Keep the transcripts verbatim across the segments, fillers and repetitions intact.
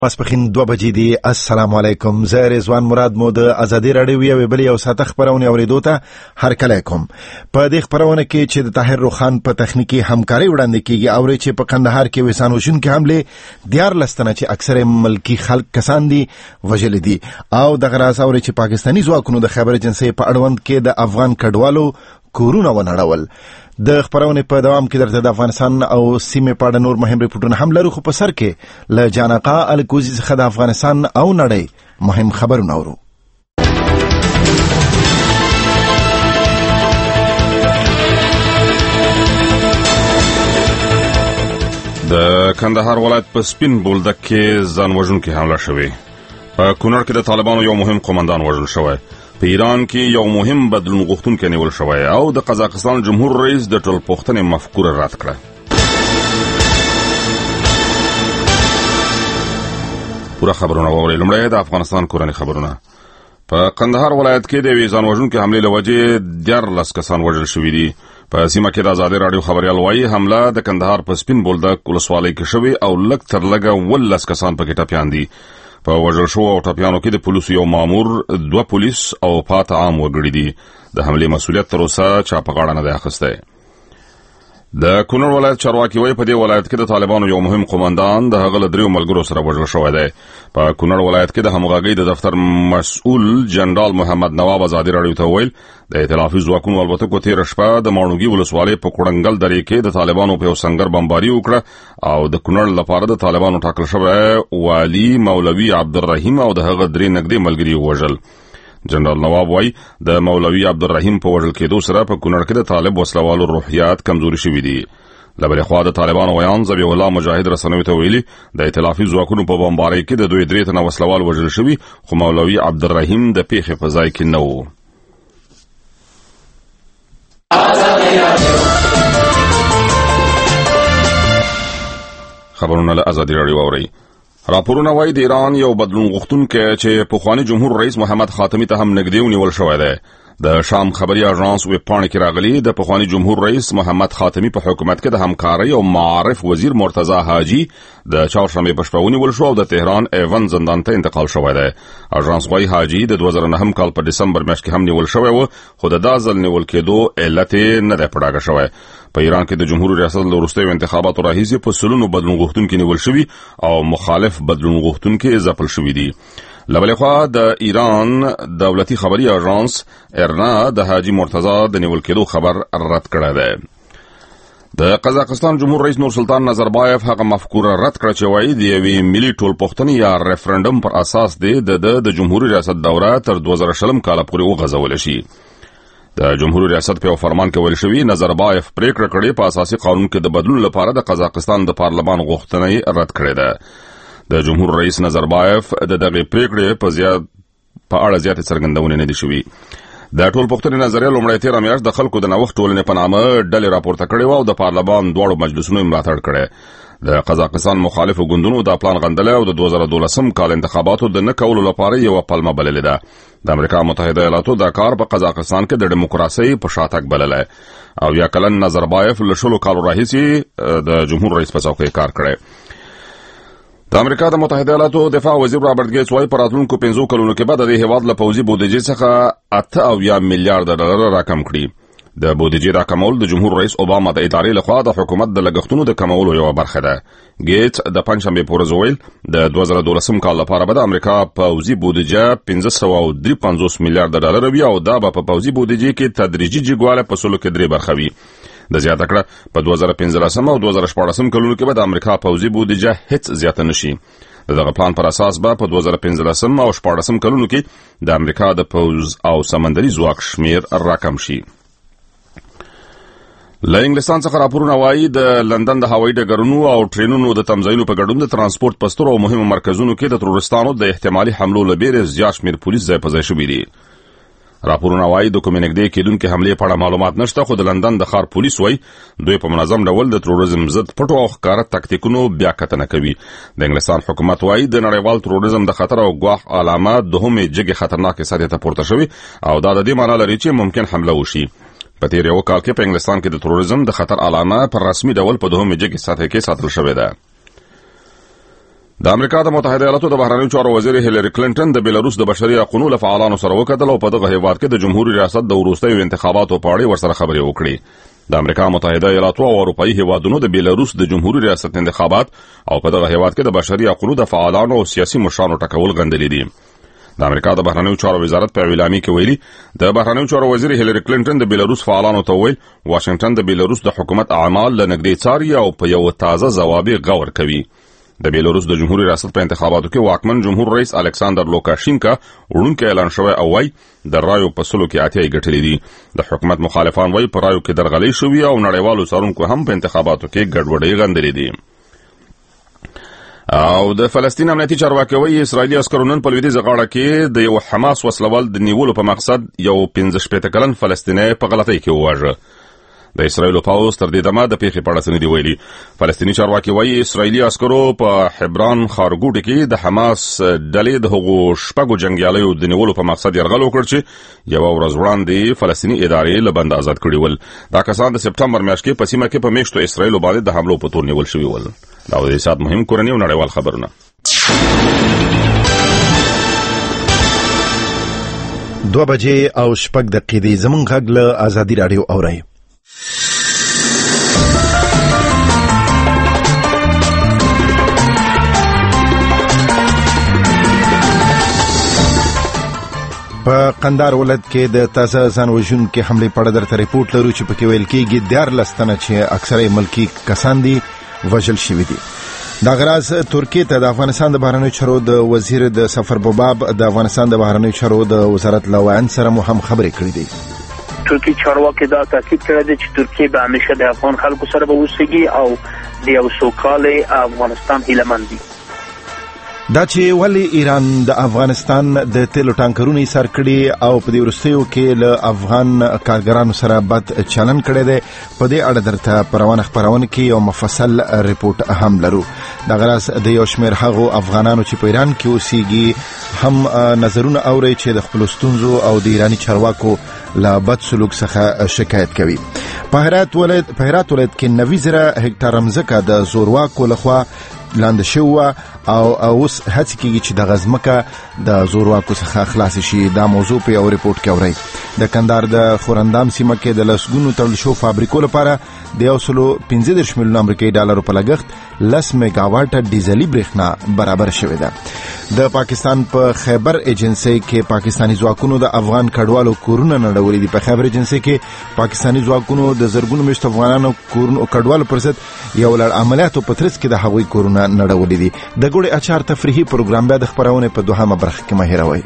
ماسپخین دوه بجې دي. السلام علیکم. زه رضوان مراد مو د ازادي راډیو یو بل یو ساعت خبرونه اوریدو ته هرکلی کوم. په دې خبرونه کې چې د طاهر روخان په تخنیکی همکاري وړاندې کیږي او چې په کندهار کې وسان وشونکي حمله دیار لستنه چې اکثره ملکی خلک کسان دي وژل دي او د غراس او چې پاکستانی ځواکونو د خبر اجنسی په اړوند کې د افغان کډوالو کورونه ونړول. د خبرونه په دوام کې درته د افغانستان او سیمه په اړه نور مهم ریپورتونه هم لرو، خو په سر کې له جانقا الکوزي څخه د افغانستان او نړۍ مهم خبرونه اورو. د کندهار ولایت په سپین بولدک کې ځان وژونکي حمله شوې. په کونړ کې د طالبانو یو مهم قومندان وژل شوی. په ایران کې یو مهم بدلون غوښتونکی نیول شوی او د قزاقستان جمهور رئیس د ټولپوښتنې مفکوره رد کړه. پوره خبرونه واورئ. لومړی د افغانستان کورنۍ خبرونه. په کندهار ولایت کې د یوې ځان وژونکي حملې له وجې دیارلس کسان وژل شوي دي. په سیمه کې د ازادي راډیو خبریال وایي حمله د کندهار په سپین بولدک ولسوالۍ کې شوې او لږ تر لږه ولس کسان پکې ټپیان دي. په وژل شو او ټپیانو کې د پولیسو یو مامور، دوه پولیس او پاته عام وګړي دي. د حملې مسؤلیت تر اوسه چا په غاړه نه دی اخیستی. د کونړ ولایت چارواکي وایي په دې ولایت کې د طالبانو یو مهم قومندان د هغه له دریو ملګرو سره وژل شوی دی. په کونړ ولایت کې د همغږۍ د دفتر مسؤل جنرال محمد نواب ازادي راډیو ته وویل د ائتلافي ځواکونو الوتکو تېره شپه د ماڼوګي ولسوالۍ په کوړنګل درې کې د طالبانو په یو سنګر بمباري وکړه او د کونړ لپاره د طالبانو ټاکل شوی والي مولوي عبدالرحیم او د هغه درې نږدې ملګري وژل. جنرال نواب وایي د مولوي عبدالرحیم په وژل کېدو سره په کونړ کې د طالب وسلوالو روحیات کمزوري شوي دي. له بلې خوا د طالبانو ویان ذبیح الله مجاهد رسنیو ته ویلي د ائتلافي ځواکونو په بمبارۍ کې د دوی درې تنه وسلوال وژل شوي، خو مولوي عبدالرحیم د پیښې په ځای کې نه و. خبرونه له ازادي راډیو اورئ. راپورونه وایي د ایران یو بدلون غوښتونکی چې پخوانی جمهور رئیس محمد خاتمی ته هم نږدې ونیول شوی دی. د شام خبري اژانس ویب پاڼې کې راغلي د پخوانی جمهور رئیس محمد خاتمی په حکومت کې د همکارۍ او معارف وزیر مرتضی حاجی د چهارشنبې په شپه ونیول شو او د تهران ایون زندان ته انتقال شوی دی. اژانس وايي حاجی د دوه زره نهم کال په دسمبر میاشت کې هم نیول شوی و، خو د دا ځل نیول کېدو علت نه دی په ډاګه شوی. په ایران کې د جمهور ریاست له وروستیو انتخاباتو راهیسې په سلونو بدلون غوښتونکي نیول شوي او مخالف بدلون غوښتونکي ځپل شوي دي. له بلې خوا د ایران دولتي خبري اژانس ارنا د حاجی مرتضی د نیول کېدو خبر رد کړی دی. د قزاقستان جمهور رئیس نورسلطان نظربایف هغه مفکوره رد کړه چې وایي د یوې ملي ټولپوښتنې یا ریفرنډم پر اساس دی د د جمهوري ریاست دوره تر دوه زره شلم کال پورې وغځول شي. د جمهور ریاست په فرمان کې ویل شوی نظربایف پریکړه کړې په اساسي قانون کې د بدلون لپاره د قزاقستان د پارلمان غوښتنه رد کړې ده. د جمهور رئیس نظربایف د دغه پریکړې په زیات په اړه زیات څرګندونه نه دي شوې. د ټولپوښتنې نظریه لومړی تیره میاشت د خلکو د نوښت ټولنې په نامه ډلې راپورته کړې و او د پارلمان دواړو مجلسونو ملاتړ کړی. د قزاقستان مخالفو ګوندونو دا پلان غندلی او د دوه زره دولسم کال انتخاباتو د نه کولو لپاره یوه پلمه بللې ده. د امریکا متحده ایالاتو دا کار په قزاقستان کې د ډیموکراسۍ په شاتګ بللی او یا کلن نظربایف له شلو کالو راهیسې د جمهور رئیس په څوکۍ کار کړی. د امریکا د متحده ایالاتو دفاع وزیر رابرټ ګیټس وايي په راتلونکو پنځو کلونو کې به د دې هیواد له پوځي بودیجې څخه اته اویا میلیارډ ډالر راکم کړي. د بودیجې راکمول د جمهور رئیس اوباما د ادارې لخوا د حکومت د لګښتونو د کمولو یوه برخه ده. ګیټس د پنجشنبې په ورځ وویل د دوه زره دولسم کال لپاره به د امریکا پوځي بودیجه پنځه سوه او درې پنځوس میلیارډ ډالر وي او دا به په پوځي بودیجې کې تدریجي جګوالی په سلو کې درې برخه وي. د زیاته کړه په دوه زره پنځلسم او دوه زره شپاړسم کلونو کې به د امریکا پوځي بودیجه هیڅ زیاته نشي. د دغه پلان پر اساس به په دوه زره پنځلسم او شپاړسم کلونو کې د امریکا د پوځ او سمندري ځواک شمیر راکم شي. له انګلستان څخه راپورونه وایي د لندن د هوایي ډګرونو او ټرینونو د تمځایونو په ګډون د ترانسپورت په سترو او مهمو مرکزونو کې د تروریستانو د احتمالي حملو له بیرې زیات شمیر پولیس ځای په ځای شوي دي. راپورونه وایي د کومې نږدې کېدونکې حملې په اړه معلومات نشته، خو د لندن د ښار پولیس وایي دوی په منظم ډول د تروریزم ضد پټو او ښکاره تکتیکونو بیا کتنه کوي. د انګلستان حکومت وایي د نړیوال تروریزم د خطر او ګواښ علامه دوهمې جګې خطرناکې سطحې ته پورته شوي او دا د دې معنی لري چې ممکن حمله وشي. په تیر یو کال کې په انګلستان کې د تروریزم د خطر علامه پر رسمي ډول په دوهمې جګې سطحې کې ساتل شوې ده. د امریکا د متحده ایالاتو د بهرنیو چارو وزیر هیلری کلینټن د بیلاروس د بشري حقوقو له فعالانو سره وکتل او په دغه هیواد کې د جمهوریت ریاست د وروستیو انتخاباتو په اړه ورسره خبرې وکړي. د امریکا متحده ایالاتو او اروپאי هیوادونو د بیلاروس د جمهوریت ریاست انتخابات او په دغه هیواد کې د بشري حقوقو د فعالانو او سیاسي مشرانو ټاکل غندلې دي. د امریکا د بهرنیو چارو وزارت په اعلامیه کې ویلي د بهرنیو چارو وزیر هیلری کلینټن د بیلاروس فعالانو ته ویل واشنگټن د بیلاروس د حکومت اعمال له نږدې څاري او په یو تازه ځوابي غور کوي. د بیلاروس د جمهوریت ریاست په انتخاباتو کې واکمن جمهور رئیس الکساندر لوکاشینکا وړونکي اعلان شوی او وايي د رایو په سلو کې اتیا ګټلې دي. د حکومت مخالفان وايي په رایو کې درغلي شوې او نړیوالو څارونکو هم په انتخاباتو کې ګډوډي غندلې دي. او د فلسطین امنیتي چارواکي وايي اسرایلی عسکرو نن په لویدیځه غاړه کې د یو حماس وسلوال د نیولو په مقصد یو پنځه شپېته کلن فلسطینی په غلطۍ کې وواژه. د اسرایل پاوز تر دې دمه د پیښې په اړه څه نه دی ویلي. فلسطیني چارواکي وايي اسرایلی عسکرو په حبران ښارګوټي کې د حماس ډلې د هغو شپږو جنګیالیو د نیولو په مقصد یرغل وکړ چې یو ورځ وړاندې فلسطیني ادارې له بند آزاد کړي ول. دا کسان د سپټمبر میاشتې کې په سیمه کې په میاشتو اسرایل باندې د حملو په تور نیول شوي ول. دا د سات مهم کورنی او نړیوال خبرونه. دوه بجې او شپږ دقیقې زمونږ غږ له ازادي رادیو اورئ. په قندار ولایت کې د تازه ځان وژونکو حملې په اړه درته ریپورت لرو چې پکې ویل کېږي دیارلس تنه چې اکثره ملکی کسان دي وژل شوي دي. دا غراز ترکیه ته د افغانستان د بهرنیو چارو د وزیر د سفر بوباب د افغانستان د بهرنیو چارو د وزارت لوان سره مو هم خبرې کړې دي. ترکیه چارواکي دا تاکید کړی دی چې ترکیه به همیشه د افغان خلکو سره به اوسېږي او د یو سوکاله افغانستان هیلهمند دي. دا چې ولی ایران د افغانستان د تیلو ټانکرونو ایثار کړي او په دې وروستیو کې له افغان کارګرانو سره بد چلن کړی دی په دې اړه درته پروانه خبرونه کې یو مفصل ریپورت هم لرو. دا غراس د یو شمېر هغو افغانانو چې په ایران کې اوسېږي هم نظرونه اوري چې د خپل ستونزو او د ایرانی چارواکو له بد سلوک څخه شکایت کوي. په هرات ولایت په هرات ولایت کې نوي زره هکتار ځمکه د زورواکو لخوا لاندې شو او اوس هڅه کیږي چې د غزمکه د زورواکو څخه خلاص شي. دا موضوع په یو ریپورت کې اوري. د کندهار د خورندام سیمه کې د لسګونو تړل شو فابریکو لپاره د یو سلو پنځه دېرش میلیون امریکایي ډالرو په لګښت لس میگاواټه ډیزلي برېښنا برابر شوې ده. د پاکستان په خیبر ایجنسی کې پاکستانی ځواکونو د افغان کډوالو کورونه نړولې دي. په خیبر ایجنسی کې پاکستانی ځواکونو د زرګونو میشت افغانانو کورونو کډوالو پر ضد یو لړ عملیاتو په ترڅ کې د هغوی کورونه نړولې دي. د ګوړې اچار تفریحي پروګرام بیا د خبرونه په دوهمه برخه کې مه هېروئ.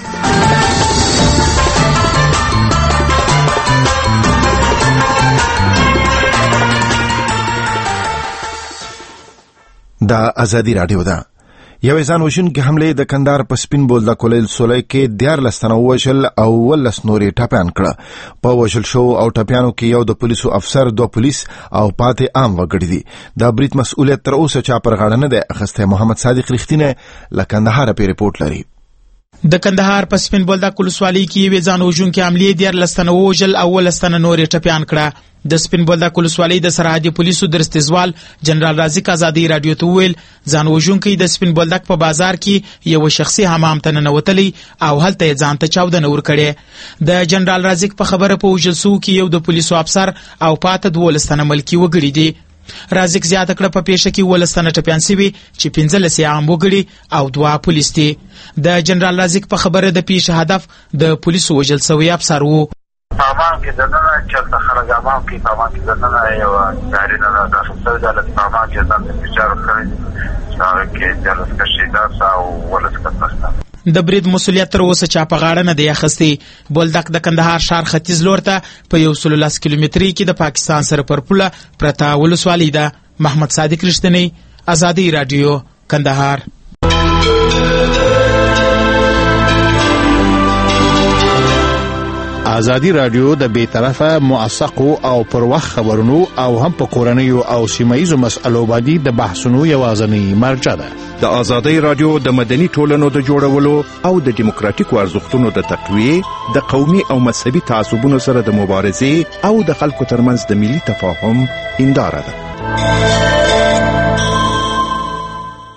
دا ازادي رادیو ده. یو ځان وژونکي حمله د کندهار په سپین بولدک کولل سولای کې دیارلس تنه وژل او ولس نورې ټپیان کړه. په وژل شو او ټپیانو کې یو د پولیسو افسر، دو پولیس او پاتې عام وګړي دي. دا برید مسؤلیت تر اوسه چا پر غاړه نه ده اخیستی. محمد صادق رښتینی له کندهار په ریپورت لري. د کندهار په سپین بولدک ولسوالۍ کې یو ځان وژونکي حملې دیارلس تنه وژل او ولس تنه نورې ټپیان کړه. د سپین بولدک ولسوالۍ د سرحدي پولیسو درستیزوال جنرال رازق ازادي رادیو ته ویل ځان وژونکي د سپین بولدک په بازار کې یو شخصي حمام ته ننوتلی او هلته یې ځان ته چاودنه ورکړې. د جنرال رازق په خبره په وژل سوو کې یو د پولیسو افسر او پاته دولس تنه ملکي وګړي دي. رازق زیاته کړه په پیښه کې ولس تنه ټپیان سوي چې پنځلس یې عام وګړي او دوه پولیس دي. د جنرال رازق په خبره د پیښې هدف د پولیسو وژل سوي افسر وو. پامان کې دننه چلته خلک امام کې پامان کې دننه یو دارینه نه داخل شوی د پامان کې دننه فشار کړی هغه کې جلس کشیدات او ولس کتنه د برید مسؤلیت تر اوسه چا په غاړه نه دی اخیستی. بولدک د کندهار ښار ختیځ لور ته په یو سل لس کیلومتري کې د پاکستان سره پر پوله پرته ولسوالۍ ده. محمد صادق رښتینی، ازادي رادیو، کندهار. ازادي رادیو د بیطرفه، موثقو او پر وخت خبرونو او هم په کورنیو او سیمایي مسألو باندې د بحثونو یوازینی مرجع ده. د ازادي رادیو د مدني ټولنو د جوړولو او د دیموکراتیکو ارزښتونو د تقویه، د قومي او مذهبي تعصبونو سره د مبارزې او د خلکو ترمنځ د ملي تفاهم هنداره ده.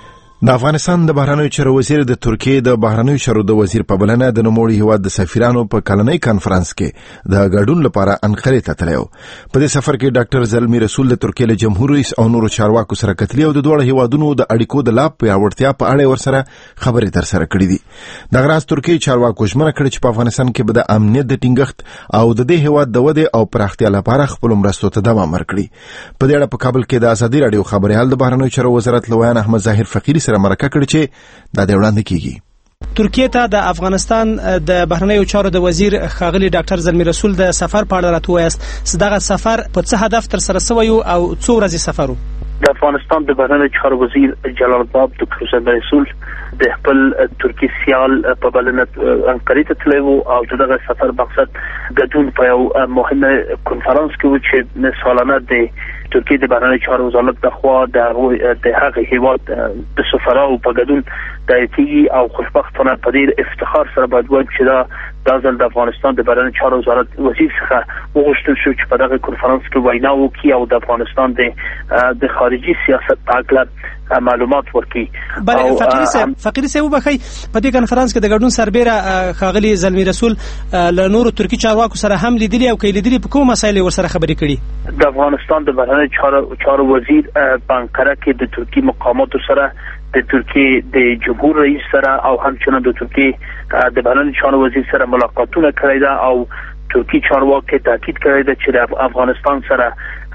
د افغانستان د بهرنیو چارو وزیر د ترکیې د بهرنیو چارو د وزیر په بلنه د نوموړي هیواد د سفیرانو په کلنۍ کانفرنس کې د ګډون لپاره انقره ته تللی و. په دې سفر کې ډاکټر زلمی رسول د ترکیې له جمهور رئیس او نورو چارواکو سره کتلي او د دوه هیوادونو د اړیکو د لا پیاوړتیا په اړه ورسره خبرې ترسره کړې دي. د غراس ترکیې چارواکو ژمنه کړې چې په افغانستان کې به د امنیت د ټینګښت او د دې هیواد د ودې او پراختیا لپاره خپل مرستو ته دوام ورکړي. په دې اړه په کابل کې د ازادي رادیو خبريال د بهرنیو چارو وزارت لویان احمد ظاهر فقیری سره مرکه کړې چې دا د وړاندې کیږي. ترکیه ته د افغانستان د بهرنیو چارو د وزیر خاغلی ډاکټر زلمی رسول د سفر په اړه راټویاست. دغه سفر په څه هدف تر سره شوی او څو ورځې سفر و؟ د افغانستان د بهرنیو چارو وزیر جلال آباد ډاکټر زلمی رسول د خپل ترکی سیال په بلنه انقره ته تللی و او دغه سفر مقصد ګډون په یو مهمه کنفرانس کې و چې سالانه د ترکیه د بهرنیو چارو وزارت د خوا د هغه هیواد د سفراو په ګډون دایتي او خوشبختانه په ډیر افتخار سره باید وایم چې دا د ځل د افغانستان د بهرنیو چارو وزارت وزیر څخه وغوښتل شو چې په دغه کنفرانس کې وینا وکړي او د افغانستان د د خارجي سیاست په اړه معلومات ورکړي. بله فقیری صاحب فقیری صاحب وبخښئ، په دې کنفرانس کې د ګډون سربیره خاغلی زلمی رسول له نورو ترکی چارواکو سره هم لیدلي او کې لیدلي په کوم مسایل ورسره خبرې کړي؟ د افغانستان د بهرنیو چارو چارو وزیر په انقره کې د ترکی مقاماتو سره د ترکیې د جمهور رئیس سره او همچنان د ترکیې د بهرنیو چارو وزیر سره ملاقاتونه کړي ده او ترکی چارواکي تاکید کړی ده چې د افغانستان سره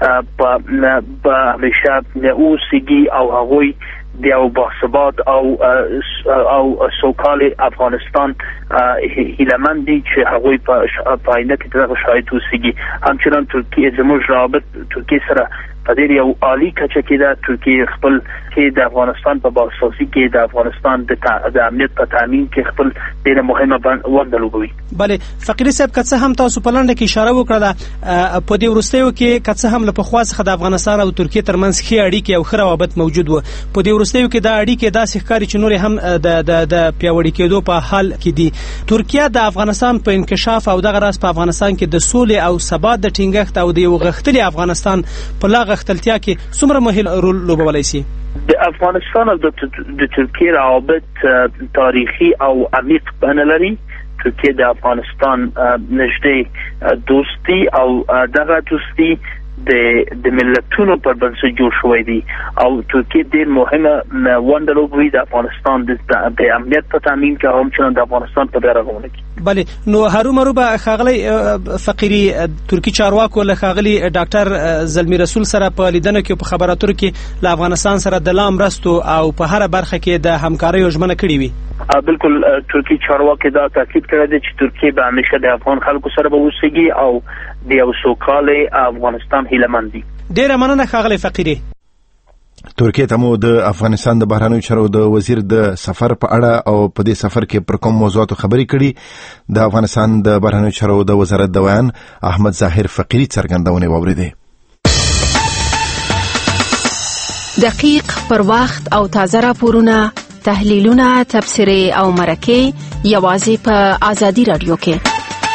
په همیشه اوسېږي او هغوی د یو باثبات او او سوکال افغانستان هیلهمند دي چې هغوی په آینده کې دغه شاهد اوسېږي. همچنان ترکیه زموږ رابط ترکیه سره په ډېر یو عالی کچه کې ده. ترکیه خپل کې د افغانستان په بازسازي کې د افغانستان د امنیت په تامین کې خپل ډېره مهمه ونډه لوبوي. بله فقیری صاحب که څه هم تاسو په لنډه کې اشاره وکړه په دې وروستیو کې که څه هم له پخوا څخه د افغانستان او ترکیې ترمنځ ښې اړیکې او ښه روابط موجود و، په دې وروستیو کې دا اړیکې داسې ښکاري چې نورې هم د د د پیاوړي کېدو په حال کې دي. ترکیه د افغانستان په انکشاف او دغه راز په افغانستان کې د سولې او ثبات د ټینګښت او د یو غښتلي افغانستان په لا غښتلتیا کې څومره مهم رول لوبولی شي؟ د افغانستان او د ترکیې روابط تاریخي او عمیق بڼه لري. ترکیه د افغانستان نږدې دوستي او دغه دوستي د د ملتونو پر بنسټ جوړ شوی دی او ترکیه ډېر مهمه ونډه لوبوي د افغانستان د امنیت په تامین کې او همچنان د افغانستان په بیارغونه کې. بله نو هرومرو به ښاغلی فقیری ترکی چارواکو له ښاغلي ډاکټر زلمی رسول سره په لیدنه کې په خبرو اترو کې له افغانستان سره د لا مرستو او په هره برخه کې د همکارۍ ژمنه کړې وي. بالکل ترکی چارواکي دا تاکید کړی دی چې ترکیه به همیشه د افغان خلکو سره به اوسېږي او د یو سوکاله افغانستان هیلهمند دي. ډېره مننه ښاغلی فقیری. ترکیه ته مو د افغانستان د بهرنیو چارو د وزیر د سفر په اړه او په دې سفر کې پر کوم موضوعاتو خبرې کړي د افغانستان د بهرنیو چارو د وزارت د ویان احمد ظاهر فقیری څرګندونه واوریدې. دقیق پر وخت او تازه راپورونه، تحلیلونه، تبصرې او مرکې یوازې په آزادي رادیو کې.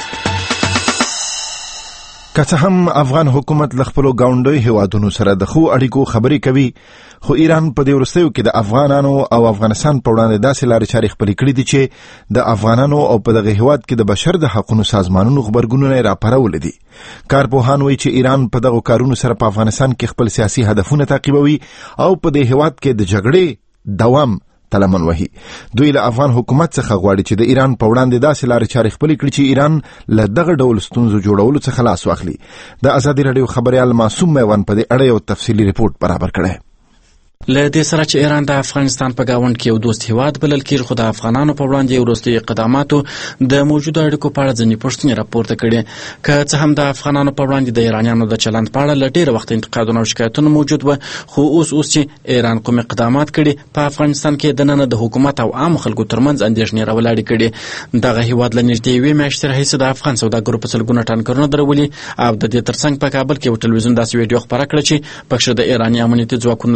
که څه هم افغان حکومت له خپلو ګاونډیو هیوادونو سره د ښو اړیکو خبرې کوي، خو ایران په دې وروستیو کې د افغانانو او افغانستان په وړاندې داسې لارې چارې خپلې کړې دي چې د افغانانو او په دغه هیواد کې د بشر د حقونو سازمانونو غبرګونونه یې راپارولي دي. کارپوهان وایي چې ایران په دغو کارونو سره په افغانستان کې خپل سیاسي هدفونه تعقیبوي او په دې هیواد کې د جګړې دوام تلمن وهي. دوی له افغان حکومت څخه غواړي چې د ایران په وړاندې داسې لارې چارې خپلې کړي چې ایران له دغه ډول ستونزو جوړولو څخه خلاص واخلي. د ازادي رادیو خبريال معصوم میوان په دې اړه یو تفصیلي ریپورت برابر کړی. له دې سره چې ایران د افغانستان په گاوند کې یو دوست هیواد بلل کېږي، خو د افغانانو په وړاندې یو وروستي اقداماتو د موجوده اړیکو په اړه ځینې پوښتنې راپورته کړي. که څه هم د افغانانو په وړاندې د ایرانیانو د چلند په اړه له ډېره وخته انتقادونه او شکایتونه موجود و، خو اوس اوس چې ایران کوم اقدامات کړي په افغانستان کې دننه د حکومت او عامو خلکو ترمنځ اندېښنې راولاړې کړي. دغه هیواد له نږدې یوې میاشتې راهیسې د افغان سوداګرو په سلګونه ټانکرونه درولي او د دې ترڅنګ په کابل کې یو ټلویزیون داسې ویډیو خپره کړه چې پکښې د ایراني امنیتي ځواکونو لخوا د یو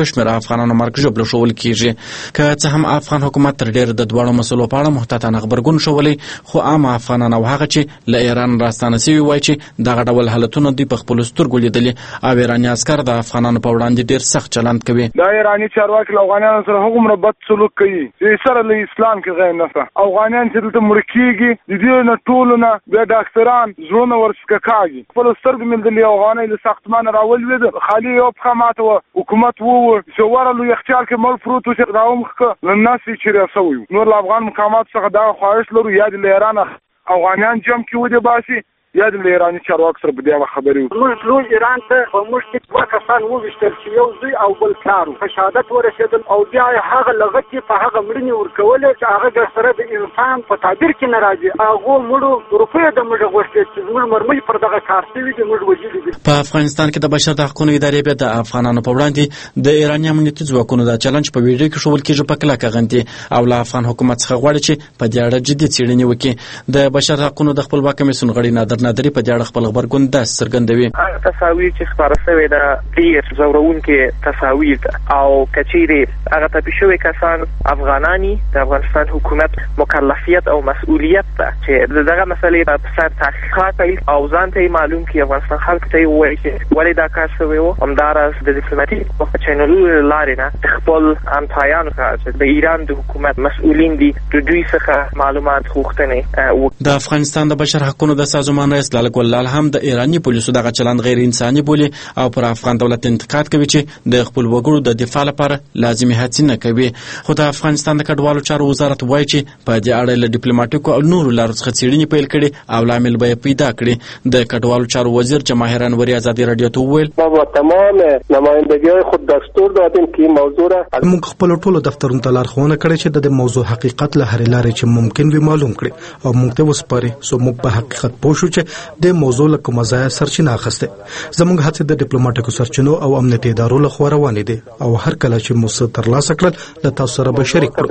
یو شمېر افغانانو مرګ ژوبله شول کیږي. که څه هم افغان حکومت تر ډېر د دواړو مسلو په اړه محتاطانه غبرګون ښوولی، خو عام افغانان او هغه چې له ایران راستانه سوي وایي چې دغه ډول حالتونه دوی په خپلو سترګو لیدلي او ایراني عسکر د افغانانو په وړاندې ډېر سخت چلند کوي. دا ایراني چارواکي له افغانانو سره هغومره بد سلوک کوي چې سره له اسلام کې غیر نشته. افغانان چې دلته مړه کېږي د دې نه ټولو نه بیا ډاکټران زړونه ورڅخه کاږي. خپلو سترګو مې لیدلي افغانۍ له ساختمانه راولوېده، خالي یوه پښه ماته وه. حکومت وویل چې وره لوی یخچال کې مړ پروت و چې راومخکه له نس یې چیرې شوی و. نور له افغان مقاماتو څخه دغه خواهش لرو یا د له ایرانه افغانان جمع کې ودې باسي یا د ایراني چارواکو سره په دې اړه خبرې وکړي. موږ لوی ایران ته په موږ کې دوه کسان وویشتل چې یو زوی او بل پلار و. په شهادت ورسېدل او بیا یې هغه لغتې په هغه مړینې ورکولې چې هغه درسره د انسان په تعبیر کې نه راځي. هغو مړو روپیو د موږ غوښتې چې زموږ مرمۍ پر دغه کار شوي دي، موږ وژلي دي. په افغانستان کې د بشر د حقونو ادارې بیا د افغانانو په وړاندې د ایراني امنیتي ځواکونو د چلنج په ویډیو کې ښوول کېږي په کلکه غندي او له افغان حکومت څخه غواړي چې په دې اړه جدي څېړنې وکړي. د بشر حقونو د خپلواک کمیسیون غړي نادر نادري په دې اړه خپل غبرګون داسې څرګندوي. تصاویر چې خپاره شوې ده ډېر ځوروونکي تصاویر ده او که چیرې هغه ټپي شوي کسان افغانانی د افغانستان حکومت مکلفیت او مسؤلیت ده چې دغه مسلې په سر تحقیقات پیل او ځان ته معلوم کړي، افغانستان خلکو ته یې ووایي چې ولې دا کار شوی و. همداراز د ډیپلوماتیک چینلونو له لارې نه خپل همتایانو ته چې د ایران د حکومت مسؤلین دي د دوی څخه معلومات غوښتنې وکړي. د افغانستان د بشر حقونو د سازمان رئیس لاله ګل لال هم د ایراني پولیسو دغه چلند غیر انساني بولي او پر افغان دولت انتقاد کوي چې د خپل وګړو د دفاع لپاره لازمي هڅې نه کوي. خو د افغانستان د کډوالو چارو وزارت وایي چې په دې اړه له ډیپلوماټیکو او نورو لارو څخه څېړنې پیل کړي او لامل به یې پیدا کړي. د کډوالو چارو وزیر جماهیر انوري ازادي رادیو ته وویل ما با تمام نمایندګۍ خود دستور دادیم که این موضوع را موږ خپل ټولو دفترونو ته لارښوونه کړې چې د موضوع حقیقت له هرې لارې چې ممکن وي معلوم کړي او موږ ته وسپاري سو موږ په حقیقت پوه شو چې د موضوع له کومه ځایه سرچینه اخیسته. زموږ هڅې د ډیپلوماټیکو سرچینو او امنیتي ادارو له خوا روانې دي او هر کله چې موږ ترلاسه کړل له تاسو سره به شریک کړو.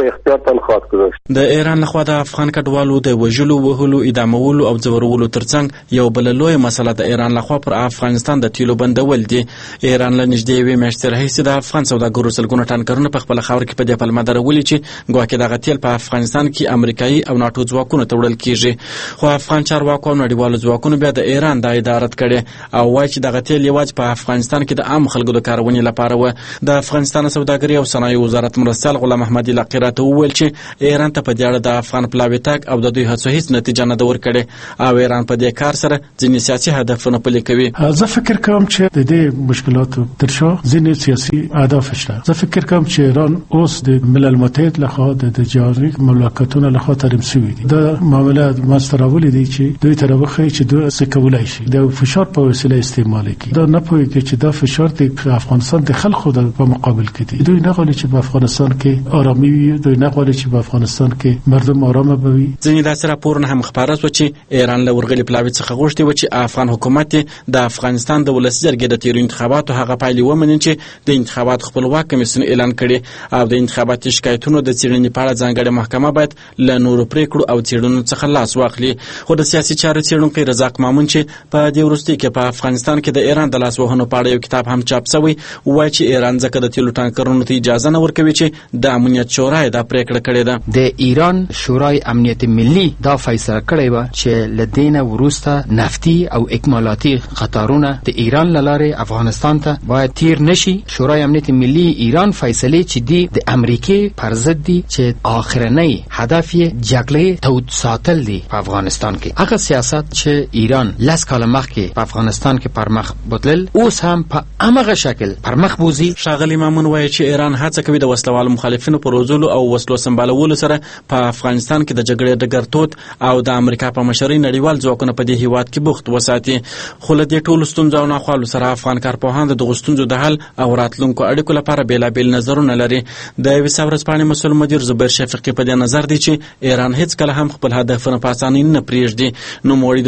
د ایران لخوا د افغان کډوالو د وژلو، وهلو، اعدامولو او ځورولو ترڅنګ یو بل لوی مسله د ایران لخوا پر افغانستان د تیلو بندول دي. ایران له نږدې یوې میاشتې راهیسې د افغان سوداګرو سلګونه ټانکرونه په خپله خاوره کې په دې پلمه درولي چې ګواکې دغه تیل په افغانستان کې امریکایي او ناټو ځواکونو ته وړل کېږي. خو افغان چارواکو او نړیوالو ځواکونو بیا د ایران دا ادارت کړي او وایي چې دغه تیل یوازې په افغانستان کې د عام خلکو د کارونې لپاره و. د افغانستان سوداګري او صنایع وزارت مرستیال غلام احمدي لاقي راته وویل چې ایران ته په دې اړه د افغان پلاوي تګ او د دوی هڅو هیڅ نتیجه نه ده ورکړې او ایران په دې کار سره ځینې سیاسي هدفونه پلي کوي. زه فکر کوم چې د دې مشکلاتو تر شا ځینې سیاسي اهداف شته. زه فکر کوم چې ایران اوس د ملل متحد لخوا د جاري مملکتونو لخوا تحریم شوی دي. دا معامله مستراولې دي چې دوی ته راوخی چې دوی څه کولای شي د فشار په وسیله استعمال کړي. دا نه پوهیږي چې دا فشار د افغانستان د خلکو د په مقابل کې دي. دوی نه غواړي چې په افغانستان کې آرامي وي، دوی نه غواړي چې په افغانستان کې مردم آرام وي. ځینې داسې راپورونه هم خبره شوه چې ایران له ورغلي پلاوي څخه غوښتي و چې افغان حکومت د افغانستان د ولسي جرګې د تیرو انتخاباتو هغه پایلې ومني چې د انتخاباتو خپلواک کمیسیون اعلان کړي او د انتخاباتي شکایتونو د څېړنې په اړه ځانګړې محکمه باید له نورو پریکړو او څېړنو څخه لاس واخلي. خو د سیاسي چارو څېړونکی رزاق مامون چې په دې وروستي کې په افغانستان کې د ایران د لاسوهنو په اړه یو کتاب هم چاپ شوی وایي چې ایران ځکه د تیلو ټانکرونو ته اجازه نه ورکوي چې د امنیت شورا دا پریکړه کړې ده. د ایران شورای امنیت ملي دا فیصله کړې و چې لدینه وروسته نفتی او اکمالاتي قطارونه د ایران لاره افغانستان ته باید تیر نشي. شورای امنیت ملي ایران فیصله چې دی د امریکای پر ضد دي چې آخرنۍ هدف یې جګړه تود ساتل دي په افغانستان کې. هغه سیاست چې ایران لاس کاله مخکې په افغانستان کې پرمخ بدلل اوس هم په همغه شکل پرمخ بوزي. ښاغلي مامون وایي چې ایران هڅه کوي د وسلوالو مخالفینو پر روزلو او وسلو سمبالولو سره په افغانستان کې د جګړې ډګر تود او د امریکا په مشرۍ نړیوال ځواکونه په دې هیواد کې بوخت وساتي. خو له دې ټولو ستونزو او ناخوالو سره افغان کارپوهان د دغو ستونزو د حل او راتلونکو اړیکو لپاره بېلابېل نظرونه لري. د یوې ورځپاڼې مسؤل مدیر زبیر شفیقي په دې نظر دی چې ایران هیڅ کله هم خپل هدفونه په اسانۍ نه پرېږدي. نوموړي د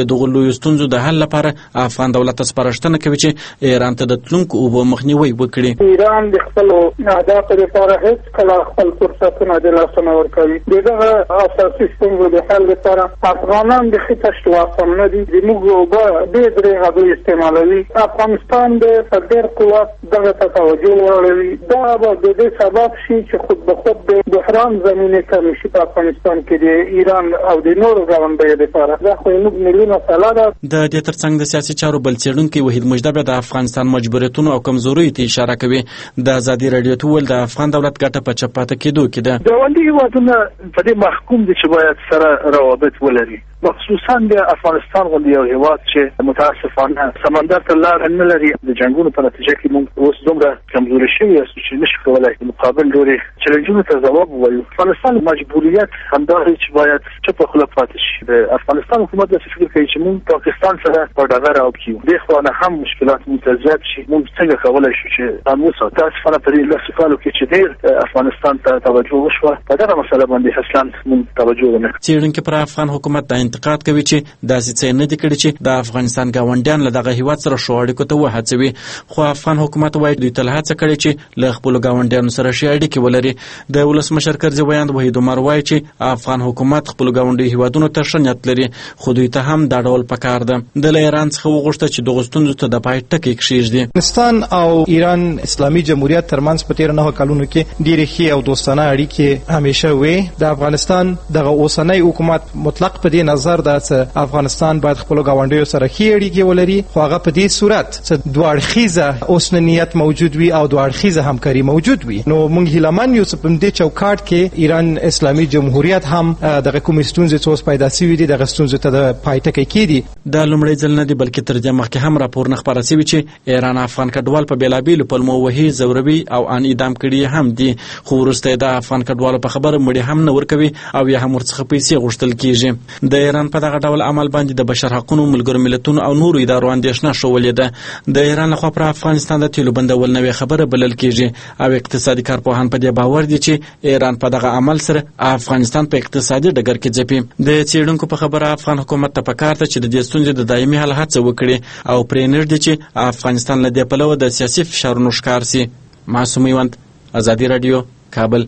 د دغو لویو ستونزو د حل لپاره افغان دولت ته سپارښتنه کوي چې ایران ته د تلونکو اوبو مخنیوي وکړي. ایران د خپلو اهدافو لپاره هیڅ کله خپل فرصتونه د لاسه نه ورکوي. دغه اساسي ستونزو د حل لپاره افغانان د ښه تشویق نه دي. زموږ اوبه ډېر درې هغوی استعمالوي. افغانستان د په ډېر قوت دغه ته توجه وړوي. دا به د دې سبب شي چې خود به خود د بحران زمینه کمې شي په افغانستان کې د ایران او د نورو ګاونډیو لپاره. دا خو زموږ ملي مسله ده. د دې ترڅنګ د سیاسي چارو بل څېړونکی وحید مجده د افغانستان مجبوریتونو او کمزوریو ته اشاره کوي. د ازادي راډیو ته ویل د افغان دولت ګټه په چپاته کېدو کې ده. ګاونډي هېوادونه په دې محکوم دي چې باید سره روابط ولري، مخصوصا د افغانستان غوندې یو هېواد چې متاسفانه سمندر ته لاره نه لري. د جنګونو په نتیجه کې موږ اوس دومره کمزوري شوي یاستو چې نشو کولی د مقابل لوري چلنجونو ته ځواب ووایو. افغانستان مجبوریت همدا دی چې باید چپه خوله پاتې شي. د افغانستان حکومت داسې فکر کوي چې موږ پاکستان سره په ډغره راوکړو، دې خوا نه هم مشکلات موږ ته زیات شي. موږ څنګه کولی شو چې ځان وساتو؟ متاسفانه په دې لسو کالو کې چې ډېر افغانستان ته توجه وشوه، په دغه مسله باندې اصلا موږ توجه ونه کړو. څېړونکي پر افغان حکومت دا انتقاد کوي چې داسې څه نه دي کړي چې د افغانستان ګاونډیان له دغه هېواد سره ښو اړیکو ته وهڅوي. خو افغان حکومت وایي دوی تل هڅه کړې چې له خپلو ګاونډیانو سره ښې اړیکې ولري. د ولسمشر کرزي ویاند وحید عمر وایي چې افغان حکومت خپلو ګاونډیو هېوادونو ته ښه نیت لري، خو دوی ته هم دا ډول پکار ده. د له ایران څخه وغوښته چې دغو ستونزو ته د پای ټکی کښېږدي. افغانستان او ایران اسلامي جمهوریت ترمنځ په تېرو نهو کلونو کې ډېرې ښې او دوستانه اړیکې همیشه وې. د افغانستان دغه اوسنی حکومت مطلق په دې نظر ده چې افغانستان باید خپلو ګاونډیو سره ښې اړیکې ولري، خو هغه په دې صورت چې دوه اړخیزه اوسنی نیت موجود وي او دوه اړخیزه همکاري موجود وي. نو موږ هیلهمن یو چې په دې چوکاټ کې ایران اسلامي جمهوریت هم دغه کومې ستونزې چې اوس پیدا شوي دي دغه ستونزو ته د پای ټکی کېږدي. دا لومړی ځل نه دی بلکې تر دې مخکې هم راپورونه خپاره شوي چې ایران افغان کډوال په بېلابېلو پلمو وهي، ځوروي او ان اعدام کړي هم دي. خو وروسته یې د افغان کډوالو په خبره مړي هم نه ورکوي او یا هم ورڅخه پیسې غوښتل کېږي. د ایران په دغه ډول عمل باندې د بشر حقونو، ملګرو ملتونو او نورو ادارو اندېښنه ښودلې ده. د ایران لخوا پر افغانستان د تیلو بندول نوې خبره بلل کېږي او اقتصادي کارپوهان په دې باور دي چې ایران په دغه عمل سره افغانستان په اقتصادي ډګر کې ځپي. د څېړونکو په خبره افغان حکومت ته پکار ده چې د دې ستونزې د دایمي حل هڅه وکړي او پرې نږدې چې افغانستان له دې پلوه د سیاسي فشارونو ښکار سي. معصوم میوند، ازادي راډیو، کابل.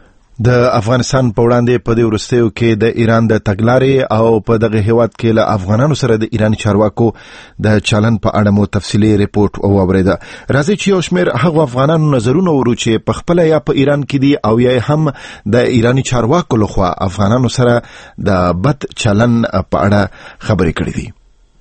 د افغانستان په وړاندې په دې وروستیو کې د ایران د تګلارې او په دغه هیواد کې له افغانانو سره د ایراني چارواکو د چلن په اړه مو تفصیلي ریپورت واورېده. راځي چې یو شمېر هغو افغانانو نظرونه ورو چې په خپله یا په ایران کې دي او یا هم د ایراني چارواکو لخوا افغانانو سره د بد چلن په اړه خبرې کړې دي.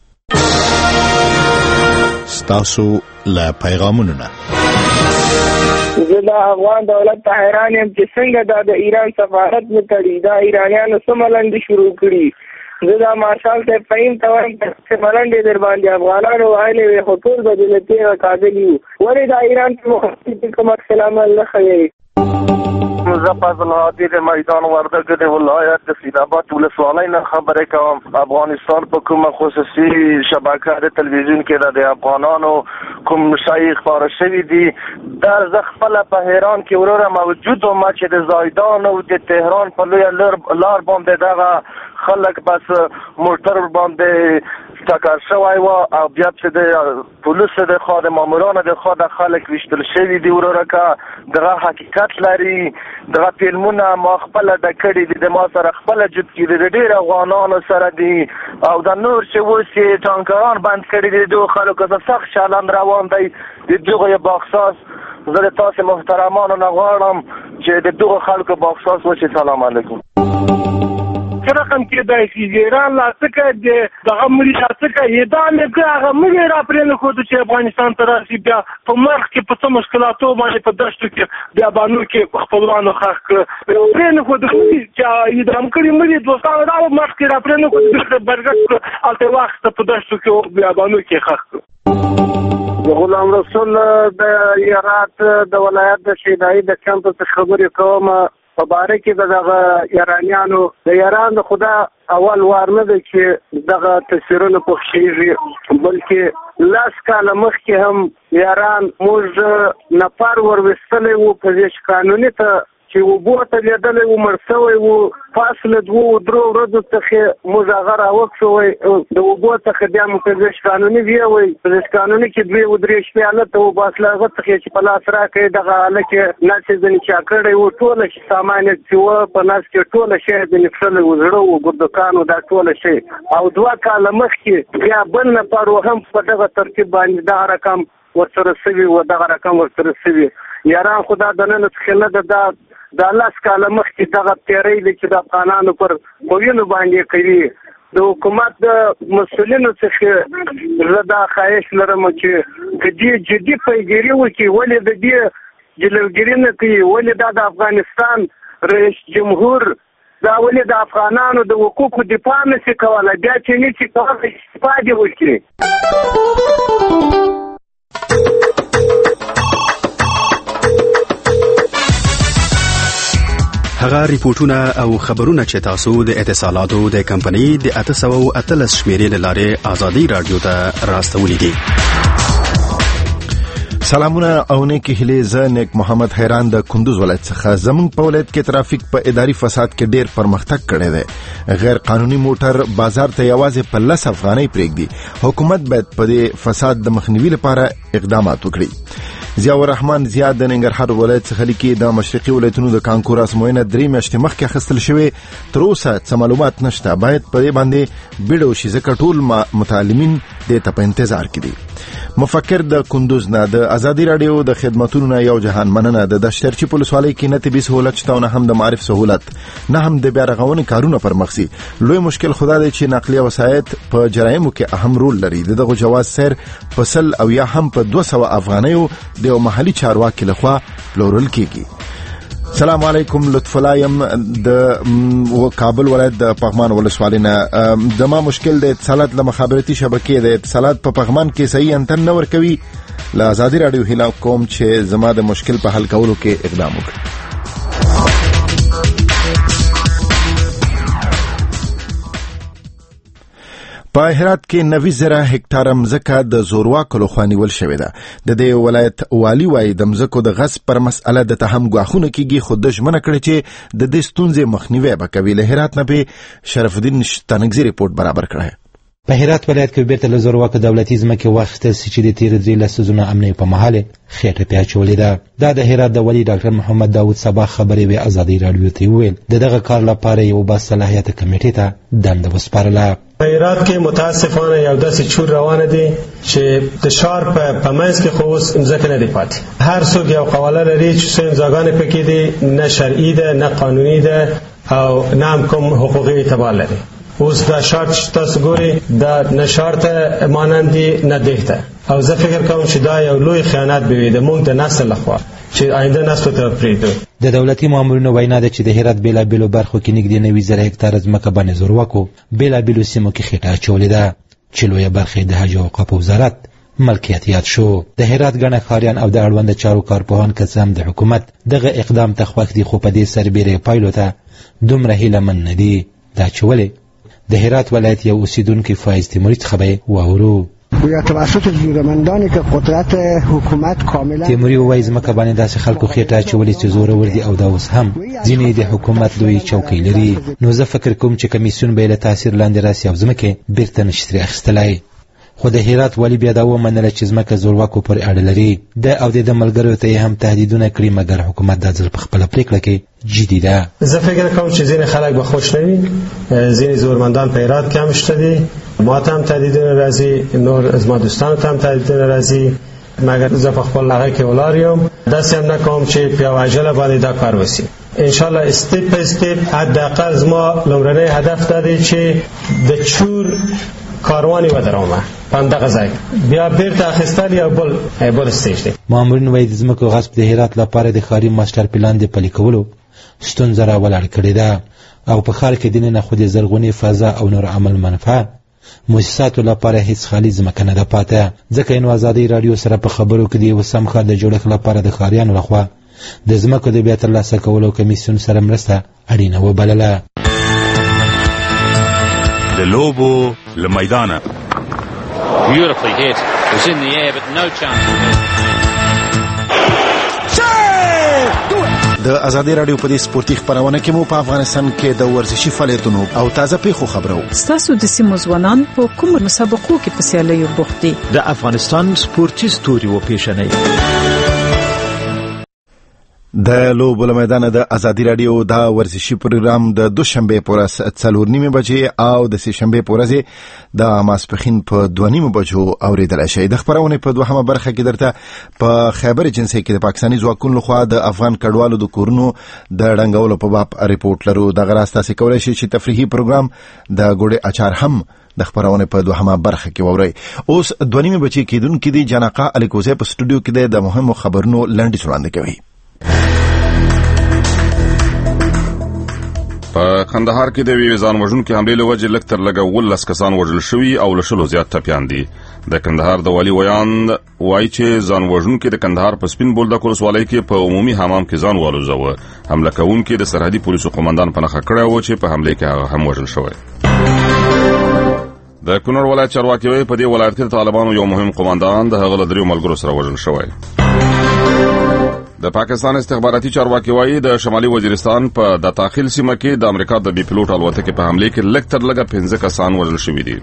ستاسو له پیغامونو نه زه د افغان دولت ته حیران یم چې څنګه دا د ایران سفارت نه کړي، دا ایرانیانو څه ملنډې شروع کړي. زه دا مارشال صاحب فهیم ته وایم چې ملنډې در باندې افغانانو وهلې وې خو ټول به د له تېغه قابل یو. ولې دا ایران په مخالفت کوم خپل عمل نه ښیي؟ زه فضل هادي د میدان وردګ د ولایت د سیدآباد ولسوالۍ نه خبرې کوم. افغانستان په کومه خصوصي شبکه د تلویزیون کې د افغانانو کوم شایع خبره شوي دي. در زه خپله په ایران کې وروره موجود وم چې د زایدان او د تهران په لویه لار باندې دغه خلک بس موټر باندې ټکر شوی و او بیا چې د پولیسو د خوا د مامورانو د خوا د خلک ویشتل شوي دي. وروره که دغه حقیقت لري، دغه فلمونه ما خپله د کړي دي، د ما سره خپله جد کړي د ډېر افغانانو سره دي او د نور چې اوس یې ټانکران بند کړي دي د دغو خلکو څه سخت چلند روان دی. د دغو یې باخساس زه د تاسې محترمانو نه غواړم چې د دغو خلکو باخساس وشي. سلام علیکم. رقم کېدای شي ایران لا څه د دغه مړي لا څه اعدام یې کړه، هغه مړي را پرې نه ښودو چې افغانستان ته راشي. بیا په مرګ کې په څه مشکلاتو باندې په دشتو کې بیا بانو کې خپلوانو ښخ کړه، پرې نه ښودو چې اعدام کړي مړي دوستانو دا مرګ کې را پرې نه ښودو، بېرته برګښت کړه، هلته یې واخیسته په دشتو کې بیا بانو کې ښخ کړه. غلام رسول د هرات د ولایت د شیدایي د کمپ څخه خبرې کوم. په باره کې د دغه ایرانیانو د ایران د خدا اول وار نه دی چې دغه تصویرونه پخېږي، بلکې لس کاله مخکې هم ایران موږ نفر ور وستلی وو په دې چې قانوني ته چې اوبو ته لیدلی و مړ شوی و فاصله دوو درو ورځو څخه موږ هغه راوکښوی د اوبو څخه بیا مو پزشک قانوني بیوی پزشک قانوني کې دوې و درې شپې هلته وباسله هغه څخه چې په لاس راکړی دغه هلک یې نس یې ځینې چا کړی و ټوله شي سامان یې چې وه په نس کې ټوله شی یې ځینې کښلی و زړه و ګردکان و دا ټوله شی او دوه کاله مخکې بیا بل نفر و هم په دغه ترتیب باندې دغه رقم ورسره سوي و دغه رقم ورسره سوي یاران خو دا دننه څخه نه ده دا دا لاس کاله مخکې دغه تیری دی چې د افغانانو پر خویونو باندې کوي د حکومت د مسؤلینو څخه زه دا خواهش لرم چې که دې جدي پیګیري وکړي ولې د دې جلوګیري نه کوي ولې دا د افغانستان رئیس جمهور دا ولې د افغانانو د حقوقو دفاع نشي کولی بیا چې نشي کولی استفا دې وکړي هغه ریپورتونه او خبرونه چې تاسو د اتصالاتو د کمپنۍ د اته سوه او اتلس شمیرې له لارې ازادي رادیو ته راستولي دي. سلامونه او نیکی هیلې زه نیک محمد حیران د کندوز ولایت څخه زمونږ په ولایت کې ترافیک په اداري فساد کې ډیر پرمختګ کړی دی. غیر قانوني موټر بازار ته یوازې په لس افغانۍ پرېږدي. حکومت باید په دې فساد د مخنیوي لپاره اقدامات وکړي. ضیاء الرحمن زیاد د ننګرهار ولایت څخه لیکي د مشرقي ولایتونو د کانکور ازموینه درې میاشتې مخکې اخیستل شوې تر اوسه څه معلومات نشته. باید په دې باندې بیړه وشي ځکه ټول متعلمین دې ته په انتظار کې دي. مفکر د کندوز نه د ازادي رادیو د خدماتونو نه یو جهان مننه. د دشترچی پولیسوالۍ کې نه طبي سہولت شته نه هم د معرف سہولت نه هم د بیا رغونې کارونه پر مخ سي. لوی مشکل خدا دی چې نقلیه وسایط په جرایمو کې اهم رول لري. دغه جواز سیر په سل او یا هم په دوه سوه افغانیو د یو محلي چارواکي لخوا پلورل کیږي. السلام علیکم. لطف الله یم د کابل ولایت د پغمان ولسوالۍ نه. د ما مشکل د اتصالات له مخابرتي شبکې د اتصالات په پغمان کې صحیح انتن نه ورکوي. له ازادي رادیو هیله کوم چې زما د مشکل په حل کولو کې اقدام وکړي. په هرات کې نوي زره هکتاره مځکه د زورواکو لخوا نیول شوې ده. د دې ولایت والي وايي د مځکو د غصب پر مسأله د تهم ګواښونه کېږي خو د ژمنه کړې چې د دې ستونزې مخنیوی به کوي. له هرات نه به شرف الدین شتنګزي ریپورت برابر کړی. په هرات ولایت کې بیرته له زورواکو دولتي ځمکې واخیستل سي چې د تېرې درې لسیزونو امنیت په مهال خېټه پې اچولې ده. دا د هرات د والي ډاکټر محمد داود صباح خبرې وې ازادي راډیو ته وویل د دغه کار لپاره یو باصلاحیته کمیټې ته دنده وسپارله. په هرات کې متاسفانه یو داسې چور روانه دي چې د ښار په منځ کې خو اوس مځکه نه دی پاتې. هر څوک یو قواله لري چې څه امضاګانې پکې دي نه شرعي ده نه قانوني ده او نه هم کوم حقوقي اعتبار لري. اوس دا شرط چې تاسو ګورئ دا نه شرط مانند دي نه دیخته او زه فکر کوم چې دا یو لوی خیانت به وي د موږ د نسل لخوا چې آینده نسل ته پرېږدو. د دولتي مامورینو وینا ده چې د هرات بېلابېلو برخو کې نږدې نوي زره هکتاره ځمکه باندې زورواکو بېلابېلو سیمو کې خېټه اچولې ده چې لویه برخه د حج او اوقافو وزارت ملکیت یاد شو. د هرات ګڼه ښاریان او د اړونده چارو کارپوهان که څه هم د حکومت دغه اقدام ته خوښ دي خو په دې سربېره پایلو ته دومره هیله من نه دي. دا چې ولې د هرات ولایت یو اوسیدونکی فایز تیموري څخه به واورو. یا توسط زورمندانی که قدرت حکومت کاملا تیموري وایي ځمکه باندې داسې خلکو خېټه اچولې چې زورور دي او دا اوس هم ځینې د حکومت لوی چوکۍ لري. نو زه فکر کوم چې کمیسیون به له تاثیر لاندې راسي او ځمکې بیرته نشي ترې اخیستلی. خو د هرات والي بیا دا ومنله چې ځمکه زورواکو پورې اړه لري. د او د ملګرو ته هم تهدیدونه کړي مګر حکومت دا ځل په خپله پرېکړه کې جدي ده. زه فکر کوم چې ځینې خلک به خوش نه وي. ځینې زورمندان په هرات کې هم شته دي. ما ته هم تهدیدونه راځي نور زما دوستانو ته هم تهدیدونه راځي مګر زه په خپل هغه کې ولاړ یم. داسې هم نه کوم چې په یوه عجله باندې دا کار وسي. انشاءالله استیپ په استیپ حداقل زما لومړنی هدف دا دی چې د چور کاروانی ودرومه په همدغه ځای بیا بیرته اخیستل یا بل بل سټیج دی. مامورین وایي د ځمکو غصب د هرات لپاره د ښاري ماسټر پلان د پلي کولو ستونزه راولاړ کړې ده او په ښار کې دننه خو د زرغونې فضا او نور عمل منفعه مؤسساتو لپاره هیڅ خالي ځمکه نه ده پاته. ځکه نو ازادي راډیو سره په خبرو کې د یو سم ښار د جوړښت لپاره د ښاریانو لخوا د ځمکو د بیا ترلاسه کولو کمیسیون سره مرسته اړینه وبلله. د لوبو له میدانه Beautifully hit. It was in the air but no chance of it. د ازادي رادیو په دې سپورتي خبرونه کې مو په افغانستان کې د ورزشي فعالیتونو او تازه پیښو خبرو تاسو د سیمو ځوانان په کوم مسابقو کې په سیالیو بوخت دي د افغانستان سپورتي ستوري و پیژنئ. د لوبو له میدانه د ازادي رادیو دا ورزشي پروګرام د دوشنبه په ورځ څلور نیمه بجې او د سه شنبه په ورځ د ماسپخین په دوه نیمه بجو اوریدل شي. د خبرونه په دوهمه برخه کې درته په خیبر ایجنسی کې د پاکستاني ځواکونو لخوا د افغان کډوالو د کورونو د ډنګولو په باب ریپورت لرو. د غراسته سې کولای شي چې تفریحي پروګرام د ګوډه اچار هم د خبرونه په دوهمه برخه کې ووري. اوس دوه نیمه بجې کېدونکې دي جنقا الیکوزه په سټوډیو کې د مهمو خبرونو لنډیز وړاندې کوي. په کندهار کې د وی ځان وژونکو حملې له وجې لکتر لګ ولس کسان وژل شوي او لشلو زیات ټپيان دي. د کندهار د والی ویان وایي چې ځان وژونکو د کندهار په سپین بولدک ولسوالۍ کې په عمومي حمام کې ځان والوزاوه. حمله کوونکو د سرحدي پولیسو قومندان په نخښه کړی و چې په حمله کې هغه هم وژل شوی. د کونړ ولایت چارواکي وایي په دې ولایت کې د طالبانو یو مهم قومندان د هغه له دریو ملګرو سره وژل شوی. د پاکستان استخباراتي چارواکي وایي د شمالي وزیرستان په د داخل سیمه کې د امریکا د بي پلوټ الوتکې په حمله کې لکتر لګه پنځه کسان وژل شوي دي.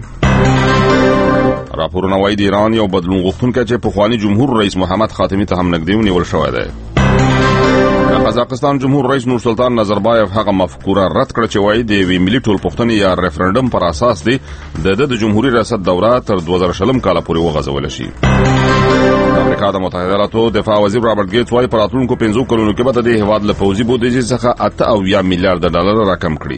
راپورونه وایي د ایران یو بدلون غوښتونکی چې پخوانی جمهور رئیس محمد خاتمی ته هم نږدې ونیول شوی دی. د قزاقستان جمهور رئیس نور سلطان نظربایف هغه مفکوره رد کړه چې وایي د یوې ملي ټولپوښتنې یا ریفرنډم پر اساس دی د د جمهوریت ریاست دوره تر دوه زره شلم کال پورې وغځول شي. امریکا د متحده ایالاتو دفاع وزیر رابرټ ګیټس وايي په راتلونکو پنځو کلونو کې به د هیواد له پوځي بودیجې څخه اته اویا میلیارډ ډالر راکم کړي.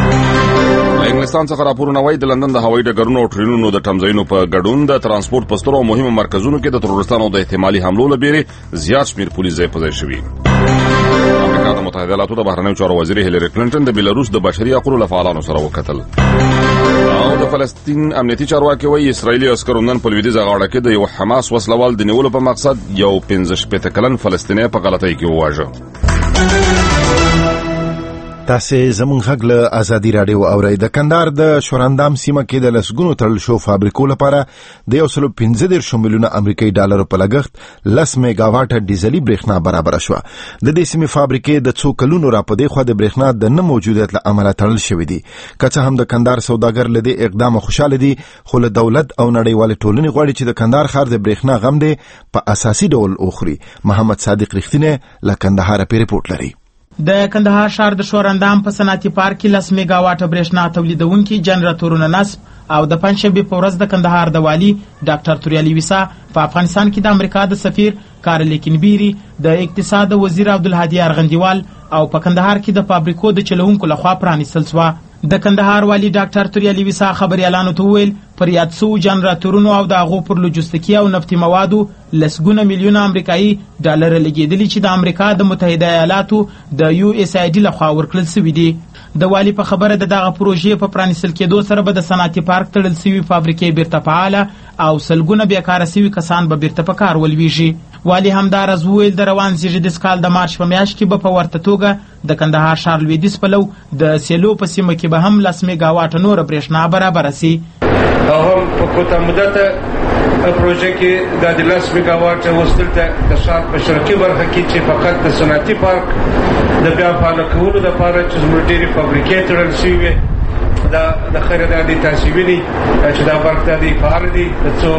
له انګلستان څخه راپورونه وايي د لندن د هوایي ډګرونو او ټرینونو د تمځایونو په ګډون د ترانسپورت په سترو مهمو مرکزونو کې د تروریستانو د احتمالي حملو لپاره زیات شمیر پولیس ځای په ځای شوي. امریکا د متحده ایالاتو د بهرنیو چارو وزیر هیلری کلینټن د بیلاروس د بشري حقوقو له فعالانو سره وکتل. او د فلسطین امنیتي چارواکي وایي اسرایلی عسکرو نن په لویدیځه غاړه کې د یو حماس وسلوال د نیولو په مقصد یو پنځه شپېته کلن فلسطینی په غلطۍ کې وواژه. تاسو زموږ غږ له ازادي رادیو اورئ. د کندهار د شوراندام سیمه کې د لسګونو تړل شو فابریکو لپاره د یو سل پنځه دېرش میلیونه امریکایي ډالرو په لګښت لس میگاواټه ډیزلي برېښنا برابر شوه. د دې سیمې فابریکې د څو کلونو راپدې خو د برېښنا د نه موجودیت له امله تړل شوې دي. که څه هم د کندهار سوداګر له دې اقدام خوشاله دي خو له دولت او نړیوالې ټولنې غواړي چې د کندهار ښار د برېښنا غم دی په اساسي ډول اوخري. محمد صادق رښتینی له کندهار په ریپورت لري. د کندهار ښار د شوراندام په صنعتي پارک کې لس میگاواټه برېښنا تولیدونکي جنراتورونه نصب او د پنځشنبې په ورځ د کندهار د والي ډاکټر توریالي ویسا په افغانستان کې د امریکا د سفیر کارل کینبيري د اقتصاد وزیر عبدالهادي ارغندیوال او په کندهار کې د فابریکو د چلوونکو لخوا پرانیستل شوه. د کندهار والي ډاکټر توریالي ویسا خبريالانو ته ویل پر یاد سو جنراتورونو او د هغو پر لوجستیکي او نفتي موادو لسګونه میلیونه امریکایي ډالر لګیدلي چې د امریکا د متحده ایالاتو د یو اس ای ډي لخوا ورکړل شوي دي. د والي په خبره د دغه پروژې په پرانیستل کېدو سره به د صنعتي پارک تړل شوي فابریکې بیرته فعاله او سلګونه بیکاره شوي کسان به بیرته په کار ولویږي. والي همداراز وویل د روان زیږدیز کال د مارچ په میاشت کې به په ورته توګه د کندهار ښار لویدیځ پلو د سیلو په سیمه کې به هم لس میگاواټه نوره برېښنا برابره سي. او هم په کوټه مدته پروژه کې د لس میگاواټه وصل ته د ښار په شرقي برخه کې چې فقط د صنعتي پارک د بیا فعال کولو لپاره چې زموږ ډېرې فابریکې تړل شوي دا د خیر د دې تاسیبي چې دا برخه د دې فعال دي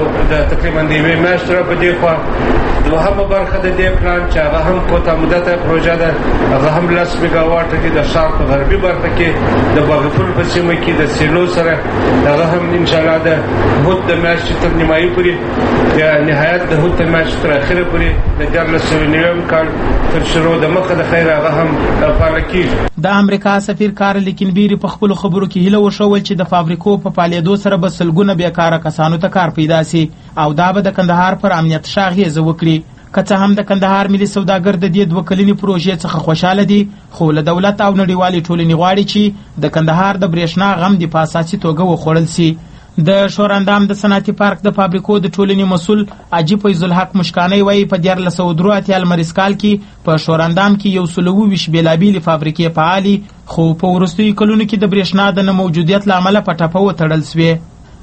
د تقریبا د یوې میاشتې را په دې خوا دوهمه برخه د دې پلان چې هغه هم کوټه مدته پروژه ده هغه هم لس میگاواټه کې د ښار په غربي برخه کې د باغپور په سیمه کې د سیلو سره هغه هم ان شاء الله د هوت د میاشتې تر نیمایي پورې یا نهایت د هوت د میاشتې تر اخره پورې د دیارلس سوه نویم کال تر شروع د مخه د خیر هغه هم فعال کېږي. د امریکا سفیر کارل کینبيري په خپلو خبرو کې هیله وښول چې د فابریکو په فعالیدو سره به سلګونه بیکاره کسانو ته کار پیدا سي او دا به د کندهار پر امنیت ښه اغېزه وکړي. که څه هم د کندهار ملي سوداګر د دې دوه کلنې پروژې څخه خوشحاله دي خو له دولت او نړیوالې ټولنې غواړي چې د کندهار د برېښنا غم د په اساسي توګه وخوړل سي. د شوراندام د صنعتي پارک د فابریکو د ټولنې مسؤل حاجي فیض الحق مشکانی وایي په دیارلس سوه درې اتیا لمریز کال کې په شوراندام کې یو سل اووه ویشت بېلابېلې فابریکې فعالې خو په وروستیو کلونو کې د برېښنا د نه موجودیت له امله په ټپه وتړل سوې.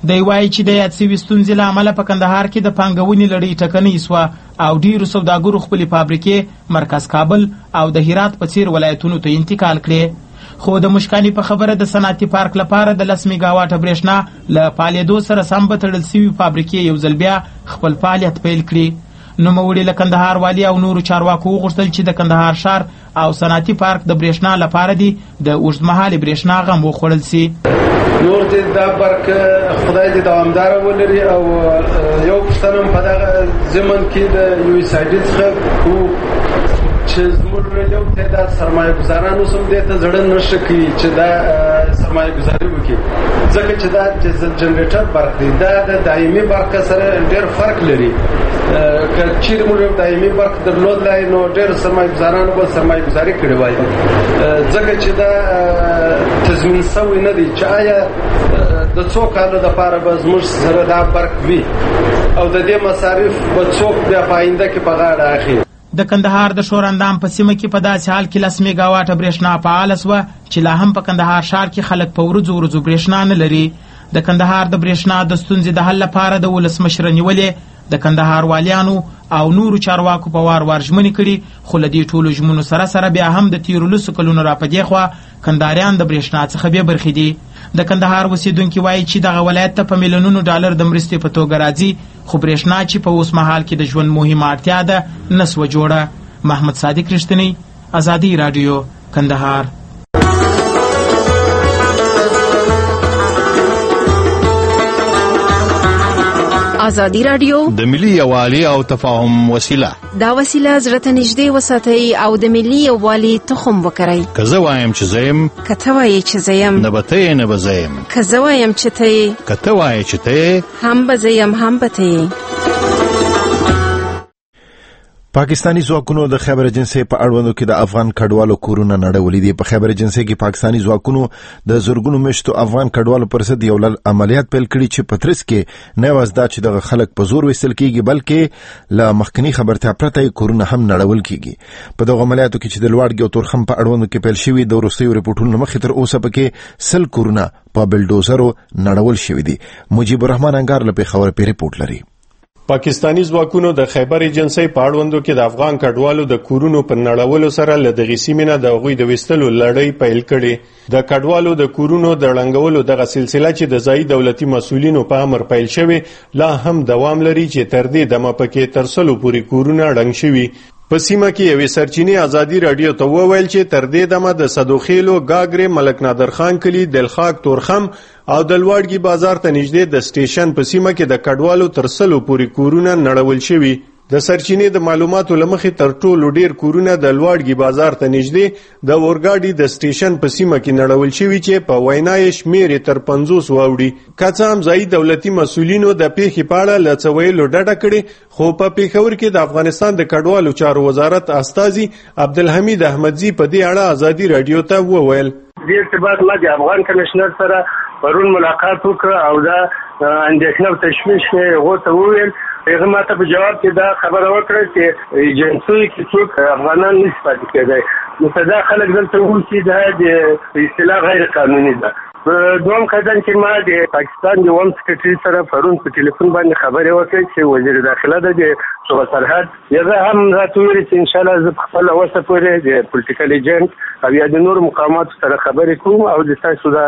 دی وایي چې د یاد سوي ستونزې له امله په کندهار کې د پانګونې لړۍ ټکنۍ سوه او ډیرو سوداګرو خپلې فابریکې مرکز کابل او د هرات په څیر ولایتونو ته انتقال کړې. خو د مشکاني په خبره د صنعتي پارک لپاره د لس میګاواټه برېښنا له فعالېدو سره سم به تړل سوي فابریکې یو ځل بیا خپل فعالیت پیل کړي. نوموړي له کندهار والي او نورو چارواکو وغوښتل چې د کندهار ښار او صنعتي پارک د برېښنا لپاره دي د اوږدمهالې برېښنا غم وخوړل سي. نور دې دا برق خدای دې دوامداره ولري او یو پوښتنه هم په دغه ضمن کې د یو ایس آی ډي څخه کوو چې زموږ یو تعداد سرمایه ګزاران اوس هم دې ته زړه نه ښه کوي چې دا سرمایه ګزاري وکړي، ځکه چې دا ډیزل جنریټر برق دی، دا د دایمي برق سره ډېر فرق لري. که چیرې موږ یو دایمي برق درلودلی نو ډېر سرمایه ګزارانو به سرمایه ګزاري کړې وای، ځکه چې دا تضمین سوی نه دی چې آیا د څو کالو دپاره به زموږ سره دا برق وي او د دې مصارف به څوک بیا په آینده کې په غاړه اخلي. د کندهار د شوراندام په سیمه کې په داسې حال کې لس میګاواټه برېښنا فعاله سوه چې لا هم په کندهار ښار کې خلک په ورځو ورځو برېښنا نه لري. د کندهار د برېښنا د ستونزې د حل لپاره د ولسمشر نیولې د کندهار والیانو او نورو چارواکو په وار وار ژمنې کړي، خو له دې ټولو ژمنو سره سره بیا هم د تېرو لسو کلونو را په دې خوا کندهاریان د برېښنا څخه بې برخې دي. د کندهار اوسېدونکي وایي چې دغه ولایت ته په میلیونونو ډالر د مرستې په توګه راځي، خو برېښنا چې په اوس مهال کې د ژوند مهمه اړتیا ده نه سوه جوړه. محمد صادق رښتینی، ازادي راډیو، کندهار. ازادي راډیو د ملي یووالي او تفاهم وسیله دا وسیله زړه ته نږدې وساتئ او د ملي یووالي تخم وکرئ. که زه وایم چې زه یم، که ته وایې چې زه یم، نه به ته یې نه به زه یم. که زه وایم چې ته یې، که ته وایې چې ته یې، هم به زه یم هم به ته یې. پاکستانی ځواکونو د خیبر ایجنسۍ په اړوندو کې د افغان کډوالو کورونه نړولي دي. په خیبر ایجنسۍ کې پاکستانی ځواکونو د زرګونو میشتو افغان کډوالو پر ضد یو عملیات پیل کړي چې په ترڅ کې نه یوازې دا چې دغه خلک په زور ویستل کیږي بلکې له مخکني خبرتیا پرته کورونه هم نړول کیږي. په دغه عملیاتو کې چې د لوړګي او تورخم په اړوندو کې پیل شوي د وروستیو ریپورټونو مخې تر اوسه پکې سل کورونه په بلډوزرو نړول شوي دي. مجيب الرحمن انګار له پیښور پې ریپورټ لري. پاکستانی ځواکونو د خیبر ایجنسۍ په اړوندو کې د افغان کډوالو د کورونو پر نړولو سره له دغې سیمې نه د هغوی د ویستلو لړۍ پیل کړې. د کډوالو د کورونو د ړنګولو دغه سلسله چې د ځایي دولتي مسؤلینو په امر پیل شوې لا هم دوام لري چې تر دې دمه پکې تر سلو پورې کورونه ړنګ شوي. په سیمه کې یوې سرچینې ازادي راډیو ته وویل چې تر دې دمه د صدوخیلو، گاګرې، ملک نادر خان کلی، دلخاک، تورخم او د لوړګي بازار ته نږدې د سټیشن په سیمه کې د کډوالو تر سلو پورې کورونه نړول شوي. د سرچینې د معلوماتو لمخې تر ټولو ډیر کورونه د لوړګي بازار ته نږدې د اورګاډي د سټیشن په سیمه کې نړول شوي چې په وینای شمیر تر پنځوس واوړي. که څه هم ځایي دولتي مسؤلینو د پیښې په اړه له څه ویلو ډډه کړې، خو په پېښور کې د افغانستان د کډوالو چارو وزارت استازي عبدالحمید احمدزي په دې اړه ازادي راډیو ته وویل. دې ارتباط ما د افغان کمشنر سره پرون ملاقات وکړ او دا اندېښنه او تشویش هغه ته وویل. هغه ماته په جواب کې دا خبره وکړه چې ایجنسی کې څوک افغانان نشي پاتې کېدای، نو دا خلک دلته اوسي دا د اصطلاح غیر قانوني ده. دوم قدم چې ما د پاکستان د وم سکرټري سره پرون په ټلیفون باندې خبرې وکړې چې وزیر داخله د صوبه سرحد هغه هم راته ویلي چې انشاءالله زه په خپله وسه پورې د پولیټیکل ایجنټ او یا د نورو مقاماتو سره خبرې کوم او د تاسو دا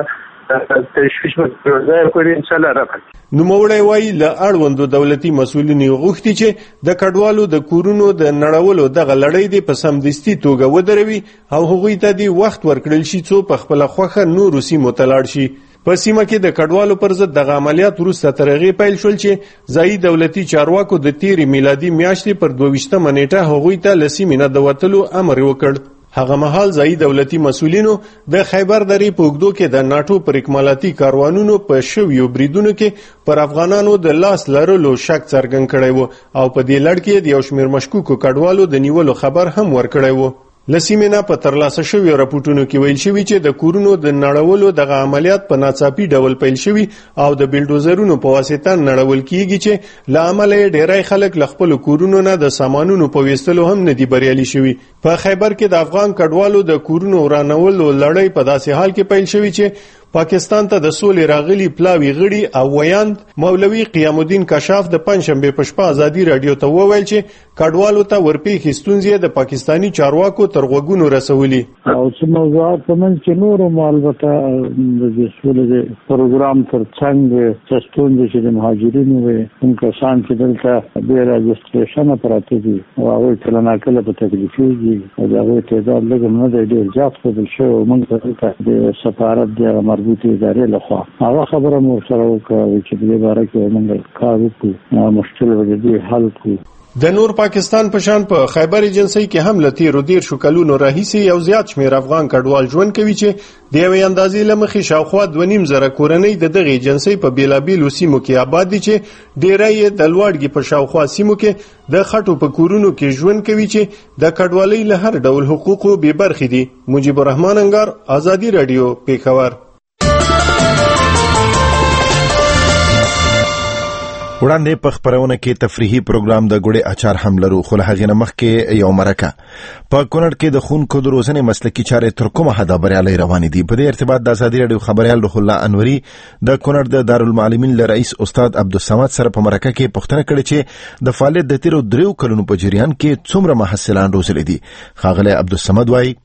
تشویش پورې انشاءالله راپاتې. نوموړی وایي له اړوندو دولتي مسؤلینو غوښتي چې د کډوالو د کورونو د نړولو دغه لړۍ دې په سمدستي توګه ودروي او هغوی ته دې وخت ورکړل شي څو په خپله خوښه نورو سیمو ته لاړ شي. په سیمه کې د کډوالو پر ضد دغه عملیات وروسته تر هغې پیل شول چې ځایي دولتي چارواکو د تېرې میلادي میاشتې پر دوه ویشتمه نیټه هغوی ته له سیمې نه د وتلو امر وکړ. هغه مهال ځایي دولتي مسؤلینو د خیبر درې په اوږدو کې د ناټو پر اکمالاتي کاروانونو په شویو بریدونو کې پر افغانانو د لاس لرلو شک څرګند کړی و او په دې لړ کې د یو شمېر مشکوکو کډوالو د نیولو خبر هم ورکړی و. له سیمې نه په ترلاسه شویو راپورټونو کې ویل شوي چې د کورونو د نړولو دغه عملیات په ناڅاپي ډول پیل شوي او د بلډوزرونو په واسطه نړول کیږي چې له امله یې ډیری خلک له خپلو کورونو نه د سامانونو په ویستلو هم نه دي بریالي شوي. په خیبر کې د افغان کډوالو د کورونو ورانولو لړۍ په داسې حال کې پیل شوي چې پاکستان ته د سولې راغلي پلاوی غړي او ویاند مولوي قیام الدین کشاف د پنځشنبه په شپه ازادي رادیو ته وویل چې کډوالو ته ورپېښې ستونزې د پاکستانی چارواکو تر غوږونو رسولي او چې موضوعات کوم چې نور البته د سولې پروګرام تر څنګ چې ستونزې چې د مهاجرینو وي هم کسان چې دلته د راجستریشن پراته دي او هغه کله ناکله په تکلیفي دي او هغه تعداد لږ نه دی ډېر زیات خو بل شو موږ ته د سفارت د مربوطه ادارې لخوا هغه خبره مو سره وکړه چې د باره کې موږ کار وکړو مشکل ودی حل کړو. د نور پاکستان په شان په خیبر ایجنسی کې هم لتی رو دیر شو کلونو راهیسي یو زیات شمیر افغان کډوال ژوند کوي چې د یوې اندازې لمخې شاوخوا دوه نیم زره کورنۍ د دغه ایجنسی په بیلابیلو سیمو کې آباد دي چې ډیری د لوړګي په شاوخوا سیمو کې د خټو په کورونو کې ژوند کوي چې د کډوالۍ له هر ډول حقوقو بې برخې دي. مجيب الرحمن انګار، ازادي رادیو، پیښور. وړاندې په خبرونه کې تفریحي پروګرام د ګوړې اچار هم لرو خو له هغې نه مخکې یو مرکه په کونړ کې د ښوونکو د روزنې مسلکي چارې تر کومه حده بریالۍ روانې دي. په دې ارتباط د ازادي راډیو خبریال روح الله انوري د کونړ د دارالمعلمین له رئیس استاد عبدالصمد سره په مرکه کې پوښتنه کړې چې د فعالیت د تیرو دریو کلونو په جریان کې څومره محصلان روزلي دي. ښاغلی عبدالصمد وایي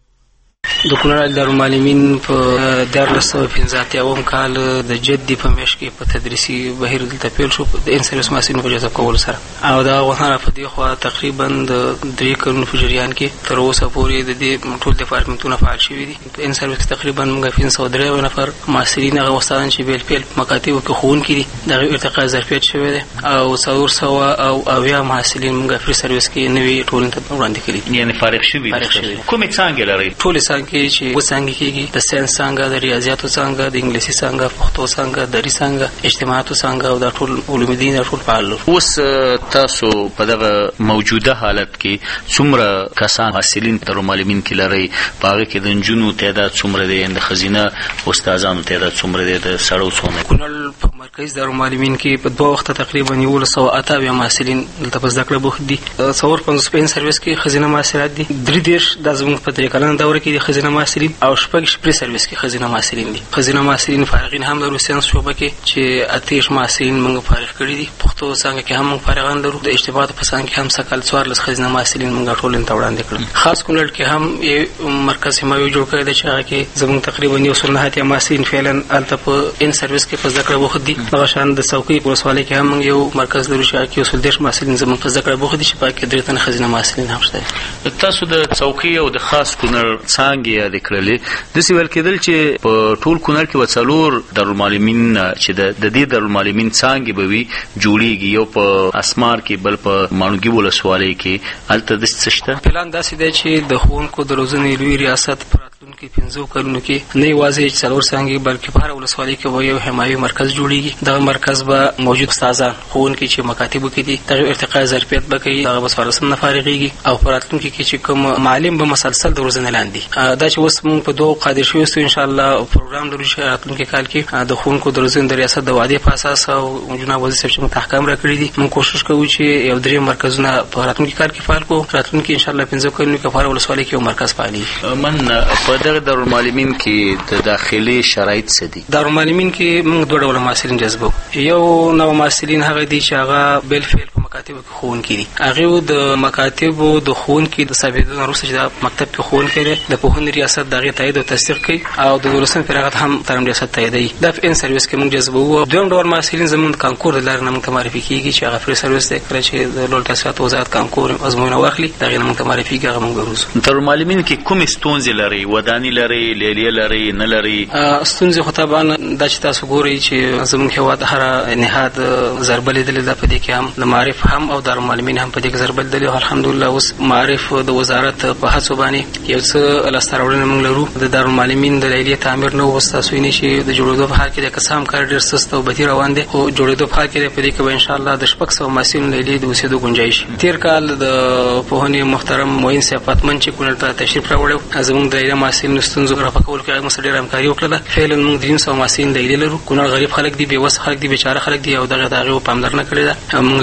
د کونړ دارالمعلمین په دیارلس سوه پنځه اتیاوم کال د جدي په میاشت کې په تدریسي بهیر دلته پیل شو د ان سرویس محصلینو په جذب کولو سره او د غوښتنه په دې خوا تقریبا د درې کلونو په جریان کې تر اوسه پورې د دې ټول ډپارټمنټونه فعال شوي دي. په ان سرویس تقریبا موږ پنځه سوه درې نفر محصلین هغه استادان چې بیل پیل مکاتبو کې ښوونکي دي دغه ارتقا ظرفیت شوی دی او څلور سوه او اویا محصلین موږ فری سرویس کې نوي ټولنې ته وړاندې کړي یعنې فارغ شوي کومې څانګې لرئ؟ ټولې څانګې چې اوس څانګې کېږي د ساینس څانګه، د ریاضیاتو څانګه، د انګلیسي څانګه، پښتو څانګه، دري څانګه، اجتماعاتو څانګه او دا ټول علوم دین ټول فعال دي. اوس تاسو په دغه موجوده حالت کې څومره کسان حاصلین دارالمعلمین کې لرئ؟ په هغه کې د نجونو تعداد څومره دی؟ د ښځینه استادانو تعداد څومره دی؟ د سړو څومره؟ کونړ په مرکز دارالمعلمین کې په دوه وخته تقریبا یولس سوه اته اویا محصلین دلته په زده کړه بوخت دي. څلور پنځوس په ان سرویس کې ښځینه محصلات دي. درې دېرش دا زموږ په درې کلنه دوره کې د ښځینه محصلین او شپږ شپري سرویس کې ښځینه محصلین دي. ښځینه محصلین فارغین هم لرو ساینس شعبه کې چې اتهش محصلین موږ فارغ کړي دي. پښتو څانګه کې هم موږ فارغان لرو. د اجتماعاتو په څانګه کې هم سکل څوارلس ښځینه محصلین موږ ټولنې ته وړاندې کړل. خاص کونړ کې هم یو مرکز حمایوي جوړ کړی دی چې هغه کې زموږ تقریبا یو سل نه اتیا محصلین فعلا هلته په ان سرویس کې په زده کړه بوخت دي. دغه شان د څوکۍ په ولسوالۍ کې هم یو مرکز لرو چې هغه کې یو سل دېرش محصلین زموږ په زده کړه بوخت دي چې په کې درې تنه ښځینه محصلین هم شته. تاسو د څوکۍ او د خاص کونړ څانګې یادې کړلې. داسې ویل کېدل چې په ټول کونړ کې به څلور دارالمعلمین چې د دې دارالمعلمین څانګې به وي جوړېږي، یو په اسمار کې بل په ماڼوګي ولسوالۍ کې. هلته داسې څه شته؟ پلان داسې دی چې د ښوونکو د روزنې لوی ریاست په راتلونکي پنځو کلونو کې نه یوازې څلور څانګې بلکې په هره ولسوالۍ کې به یو حمایوي مرکز جوړېږي. دغه مرکز به موجود استادان ښوونکي چې مکاتبو کې دي دغه ارتقا ظرفیت به کوي، هغه به څوارلسم نه فارغېږي او په راتلونکي کې چې کوم معلم به مسلسل د روزنې لاندې دا چې اوس موږ په دوه قادر شوي یو ان شاء الله پروګرام لرو چې راتلونکي کال کې د ښوونکو د روزنې د ریاست د وعدې په اساس او جناب وزیر صاحب چې موږ احکام راکړي دي موږ کوشش کوو چې یو درې مرکزونه په راتلونکي کال کې فعال کړو. راتلونکي ان شاء الله پنځه کلونو کې په هره ولسوالۍ کې یو مرکز فعالي. من په دغه دارالمعلمین کې د داخلي شرایط څه دي؟ دارالمعلمین کې موږ دوه ډوله محصلین جذبوو. یو نوع محصلین هغه دي چې هغه بالفعل په مکاتبو کې ښوونکي دي. هغې د مکاتبو د ښوونکي د ثابتېدو نه وروسته چې دا مکتب کې ښوونکی دی د پوهنې ریاست د هغې تایید او تصدیق کوي او د دولسم فراغت هم تعلیم ریاست تاییدوي. دا په ان سرویس کې موږ جذبوو. دویم ډول محصلین زموږ د کانکور د لارې نه موږ ته معرفي کېږي چې هغه فری سرویس دی. کله چې د لوړ تحصیلاتو وزارت کانکور ازموینه واخلي د هغې نه موږ ته معرفي کېږي، هغه موږ ګروزو. دارالمعلمین کې کومې ستونزې لرئ؟ وداني لرئ، لیلیه لرئ، نه لرئ؟ ستونزې خو طبعا دا چې تاسو ګورئ چې زموږ هېواد هره نهاد ضربه لیدلې ده. په دې کې هم د معارف هم او دارالمعلمین هم په دې کې ضربه لیدلې او الحمدلله اوس معارف د وزارت په هڅو باندې یو څه لاسته راوړنې موږ لرو. د دارالمعلمین د لیلیې تعمیر نه اوس تاسو وینئ چې د جوړېدو په حال کې دی، که څه هم کار ډېر سست او بدي روان دی خو جوړېدو په حال کې دی. په دې کې به انشاءالله د شپږ سوه محصلینو لیلیې د اوسېدو ګنجایش. تېر کال د پوهنې محترم معین صاحب فاطمن چې کونړ ته تشریف راوړی زموږ د لیلیې محصلینو ستونزو رفع کولو کې هغه موږ سره ډېره همکاري وکړله. فعلا موږ درې سوه محصلین لیلیې لرو. کونړ غریب خلک دي، بېوسه خلک دي، بېچاره خلک دي او دغه د هغې پاملرنه کړې ده. موږ لیلیې محصلین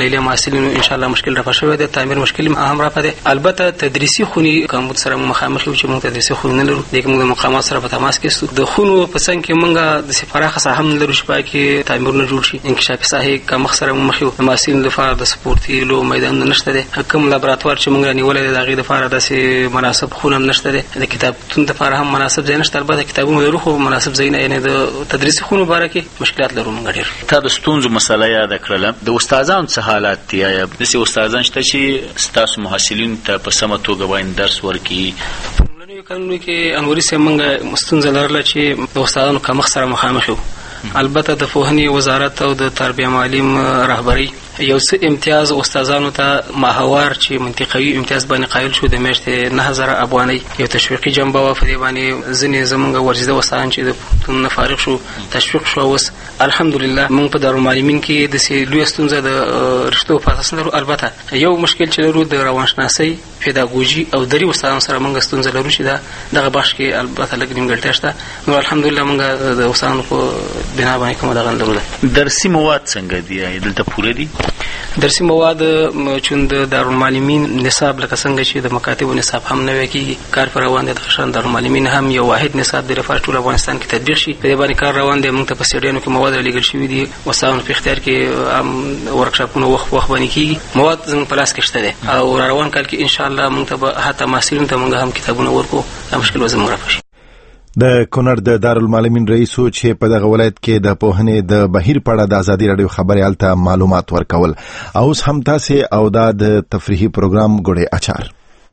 محصلینو ان شاء الله مشکل رفع شوی دی، تعمیر مشکل هم رفع دی. البته تدریسي خونې کوم سره مخامخ یو چې موږ تدریسي خونې نه لرو، دغه موږ د مقامات سره په تماس کې یو. د خونو په څنګ کې موږ د سفراخه ساحه هم لرو چې پاکي تعمیرونه جوړ شي. انکشافي ساحه کوم سره مخ یو، محصلین لپاره د سپورتي لو میدان نشته دی. کوم لابراتوار چې موږ نیولې د هغه لپاره د مناسب خونه نشته دی. د کتابتون لپاره هم مناسب ځای نشته. البته کتابونه لرو خو مناسب ځای نه، یعنی د تدریسي خونو باره کې مشکلات لرو موږ ډېر. تا د ستونزو مسله یاد کړله، د استادانو څه حالات دي؟ یا داسې استادان شته چې ستاسو محصلینو ته په سمه توګه باندې درس ورکړي؟ کانونو کې انوري سه موږ ستونزه لرله چې د استادانو کمښت سره مخامخ یو. البته د پوهنې وزارت او د تربیه معلم رهبری یو څه امتیاز استادانو ته ماهوار چې منطقوي امتیاز باندې قایل شو، د میاشتې نه هزار افغانۍ یو تشویقي جنبه وه. په دې باندې ځینې زموږ ورزیده استادان چې د پوهنتون نه فارغ شو تشویق شو. اوس الحمدلله موږ په دارالمعلمین کې داسې لویه ستونزه د رشتو په اساس لرو. البته یو مشکل چې لرو د روانشناسۍ، پیداګوژي او دري استادانو سره موږ ستونزه لرو چې دا دغه بخش کې البته لږ نیمګړتیا شته. نو الحمدلله موږ د استادانو په بنا باندې کومه دغه لرو. درسي مواد څنګه دي؟ دلته پوره دي؟ درسي مواد چون د دارالمعلمین نصاب لکه څنګه چې د مکاتبو نصاب هم نوی کېږي، کار پر روان دی. د خشن دارالمعلمین هم یو واحد نصاب دی لپاره ټول افغانستان کې تطبیق شي. په دې باندې کار روان دی. موږ ته په سټډیانو کې مواد رالیږل شوي دي، وسایلو په اختیار کې هم ورکشاپونه وخت وخت باندې کېږي. مواد زموږ په لاس کې شته دي او روان کال کې ان شاء الله موږ ته حتی محصلینو ته موږ هم کتابونه ورکو. دا مشکل به زموږ رافع شي. د کونړ د دارالمعلمین رئیس چې په دغه ولایت کې د پوهنې د بهیر په اړه د ازادي رادیو خبري الته معلومات ورکول. اوس هم تاسو او د تفریحي پروګرام ګوړې اچار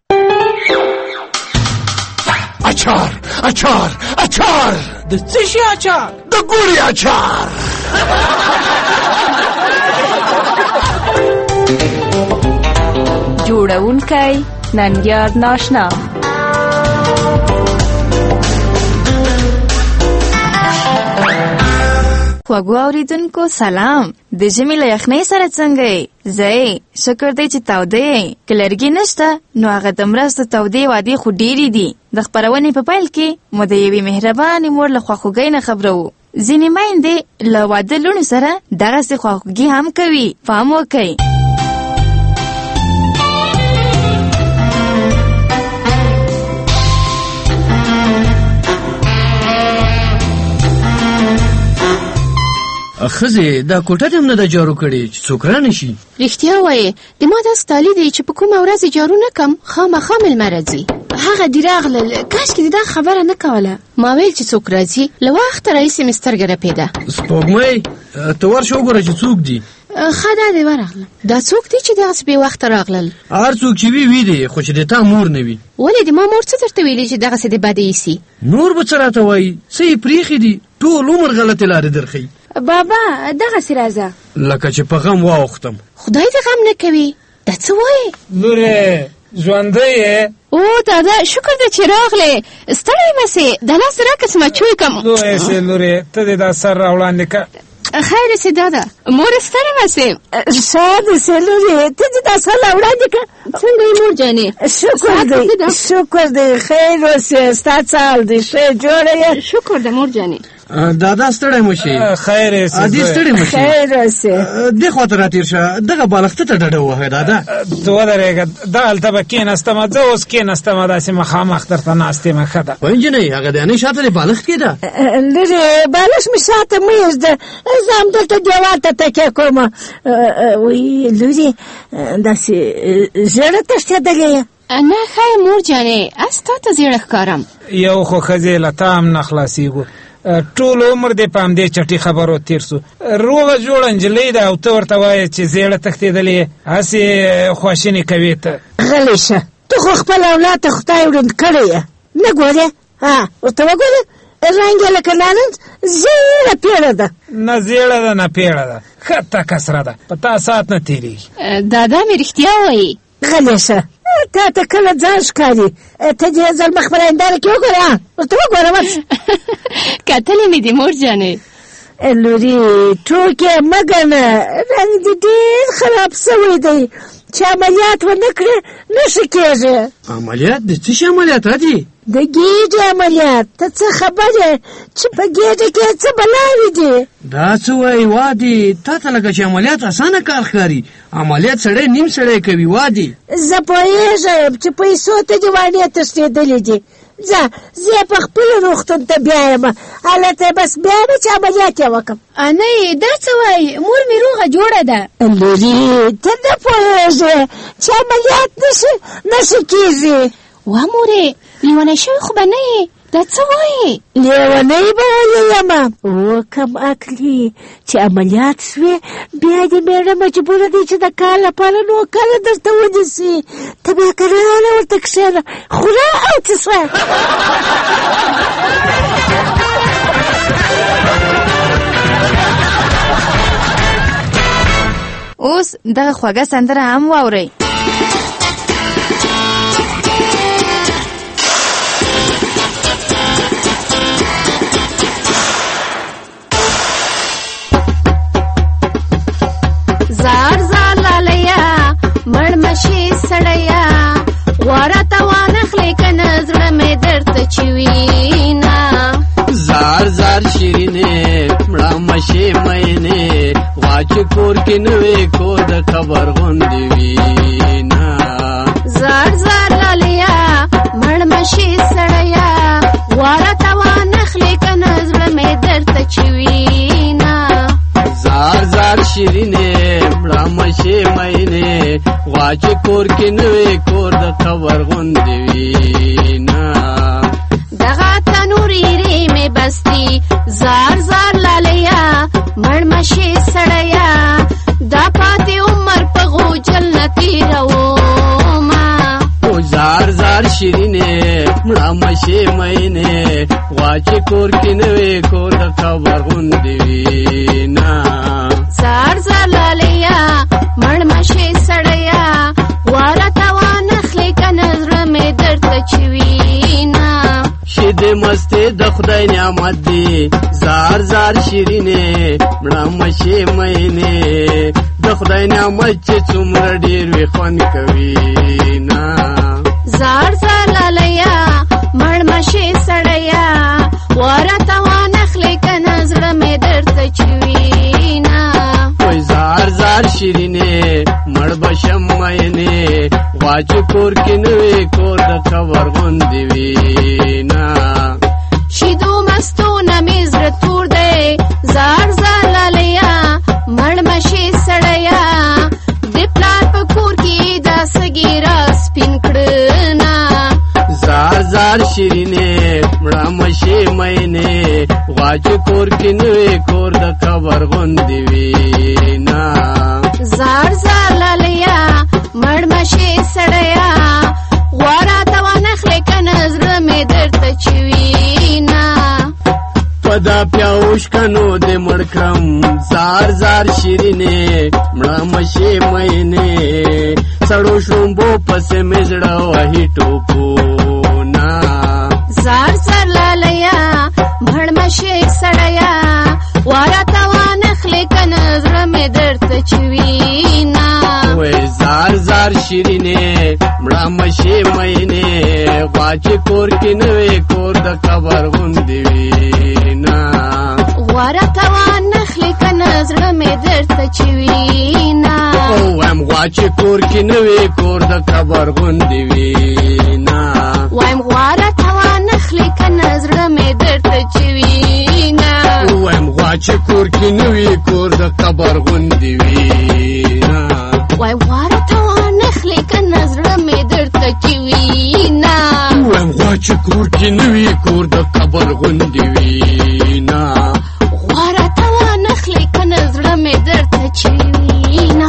اچار اچار اچار د څه شي اچار؟ د ګوړې اچار. جوړونکی ننګیار ناشنا. خوږو اوریدونکو سلام. د ژمي له یخنۍ سره څنګه یې؟ زه یې شکر دی چې تاوده یې. که لرګي نشته نو هغه د مرستو تودې وعدې خو ډېرې دي. د خپرونې په پیل کې مو د یوې مهربانې مور له خواخوږۍ نه خبرو. ځینې میندې له واده لوڼو سره دغسې خواخوږي هم کوي. پام وکئ. خزه دا کوټه هم نه د جارو کړي چې څوک را نشي. رښتیا وایې د ما داس تالی دی چې په کومه ورځ جارو نه کم خامخا مېلمه راځي. هغه دې راغلل، کاشکې دې دا خبره نه کوله. ما ویل چې څوک راځي، له وخته راهیسې مې سترګه رپېده. سپوږمۍ ته ورشه وګوره چې څوک دي. ښه دا دې ورغلم. دا څوک دي چې دغسې بې وخته راغلل؟ هر څوک چې وي وي دی، خو چې د تا مور نه وي. ولې د ما مور څه درته ویلي چې دغسې دې بده ایسي؟ نور به څه راته وایي؟ څه یې پرېښي دي، ټول عمر غلطې لارې درښي. بابا دغسې راځه لکه چې په غم واوښتم. خدای دې غم نه کوي. دا څه وایې؟ لورې ژوندی یې؟ او دادا شکر دی چې راغلې. ستړی مه سې، د لاس راکړه چې مچوی کم. لورې سې لورې ته دې دا سر راوړاندې که. خیر سې دادا مور ستړی مه سې. ښه دې سې لورې ته دې دا سر راوړاندې که. څنګه یې مور جانې؟ شکر دی شکر دی خیر اوسې. ستا څه حال دی؟ ښه جوړه یې؟ شکر دی مور جانې. دادا ستړی مشي. خیر یې ادي ستړی مشي. خیر اوسې. دې خواته راتېر شه، دغه بالښت ته ډډه ووهه دادا. ته ودرېږه، دلته به کېناستمه، زه اوس کېناستمه، داسې مخامخ درته ناست یم. ښه ده نجلۍ، هغه د انۍ شاته دې بالښت کېده؟ لرې بالښت مې شاته مه یږده، زه همدلته دیوال ته تکیه کوم. وایي لورې داسې ژېړه تښتېدلې یې؟ نه ښه یې مور جانې، اس تا ته زیړه ښکارم. یو خو ښځې له تا هم نه خلاصېږو، ټول عمر دې په همدې چټي خبرو تېر سو. روغه جوړه نجلۍ ده او ته ورته وایې چې زیړه تښتېدلې، هسې خواشینې کوې ته. غلی شه، ته خو خپل اولاد ته خدای ړوند کړی یې، نه ګورې؟ ها ورته وګوره، رنګ یې لکه نارنج، زیړه پیړه ده. نه زیړه ده نه پیړه ده، ښه تکه سره ده، په تا ساعت نه تېرېږي. دادا مې رښتیا وایي. غلی شه، تا ته کله ځان ښکاري. ته دې ځل مخ په هنداره کې وګوره، ورته وګوره بس. کتلې مې دي مور جانې. لورې ټوکې مه ګڼه، رنګ دې ډېر خراب سوی دی، چې عملیات ونه کړې نه ښه کېږي. عملیات؟ د څه شي عملیات دي؟ د ګېډې عملیات. ته څه خبرې چې په ګېډې کې څه بلاوې دي؟ دا څه وایي وادي؟ تا ته لکه چې عملیات اسانه کار ښکاري. عملیات سړی نیم سړی کوي وادي. زه پوهېږم چې پیسو ته دې واڼې تښتېدلې دي. ځه زه په خپل روغتون ته بیایم، هلته بس بیا مې چې عملیات یې وکړم. انۍ دا څه وایي؟ مور مې روغه جوړه ده. لورې ته نه پوهېږې چې عملیات نشي نشي کېږي. وا مورې لیونی شوې خو به نه یې. دا څه وایي؟ لیونی به ولې یم؟ او کم عقلي چې عملیات سوې بیا دې مېړه مجبوره دی چې د کار لپاره نوکره درته ونیسي. ته بیا کراره ورته کښېنه، خوره او څښه. اوس دغه خوږه سندره هم واورئ. زار زار لالیا مړ مشي سړیا واره توان خلې کنه زړه مې درته چوينا. زار زار شیرینه مړه مشي مینه واچ کور کې نوې کور د خبر غوندې وینا. زار زار لالیا مړ مشي سړیا واره توان خلې کنه زړه مې درته چوينا. زار زار شیرینه مړه مشي مینه واچ کور کې نوې کور د خبر غوندې وینا. دغه تنوري ری مې بستی زار زار لالیا مړ مشي سړیا دا پاتې عمر په غو جنتي روما. او زار زار شیرینه مړه مشي مینه واچ کور کې نوې کور د خبر غوندې وینا. زار زار لالیا مړ مشي سړیا واره توان خلې کنه زړه مې درته چوينا. شیدې مستې د خدای نعمت دی زار زار شیرینه مړه مشي مینه د خدای نعمت چې څومره ډېر وي خوند کوي نه. زار زار لالیا مړ مشي سړیا واره توان خلې کنه زړه مې درته چوينا. وای زار زار شیرینه مړ بشم مینه واچ کور کې نوې کور د خبر غوندې وینا. شیدو مستو نمې زړه تور دی زار زار لالیا مړ مشي سړیا د پلار په کور کې دا سګیرا سپین کړنا. زار زار شیرینه مړه مشي مینه واچ کور کې نوې کور د خبر غوندې وینا. زار زار لالیا مړ مشي سړیا غواره توان خلې کنه زړه مې درته چوينا. پدا پیاوش کنو دې مړ کړم زار زار شیرینه مړه مشي مینه سړو شړومبو پسې مې زړه وهي ټوپونه. زار زار لالیا مړ مشي سړیا واره توان خلې کنه زړه مې درته چوينا. وای زار زار شیرینه مړه مشي مینه واچ کور کې نوې کور د خبر غوندې وینا. واره توان خلې کنه زړه مې درته چوينا. او هم واچ کور کې نوې کور د خبر غوندې وینا. وایم غواره توان خلې کنه زړه مې درته چوينا. وایم واچ کور کې نوې کور د خبر غوندې وینا. وایم غواره توان خلې کنه زړه مې درته چوينا. وایم واچ کور کې نوې کور د خبر غوندې وینا. غواره توان خلې کنه زړه مې درته چوينا.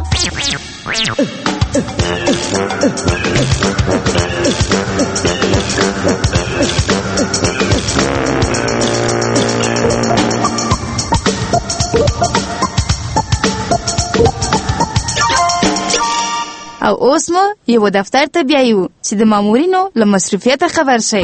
او اوس مو یو دفتر ته بیایو چې د مامورینو له مصروفیته خبر شئ.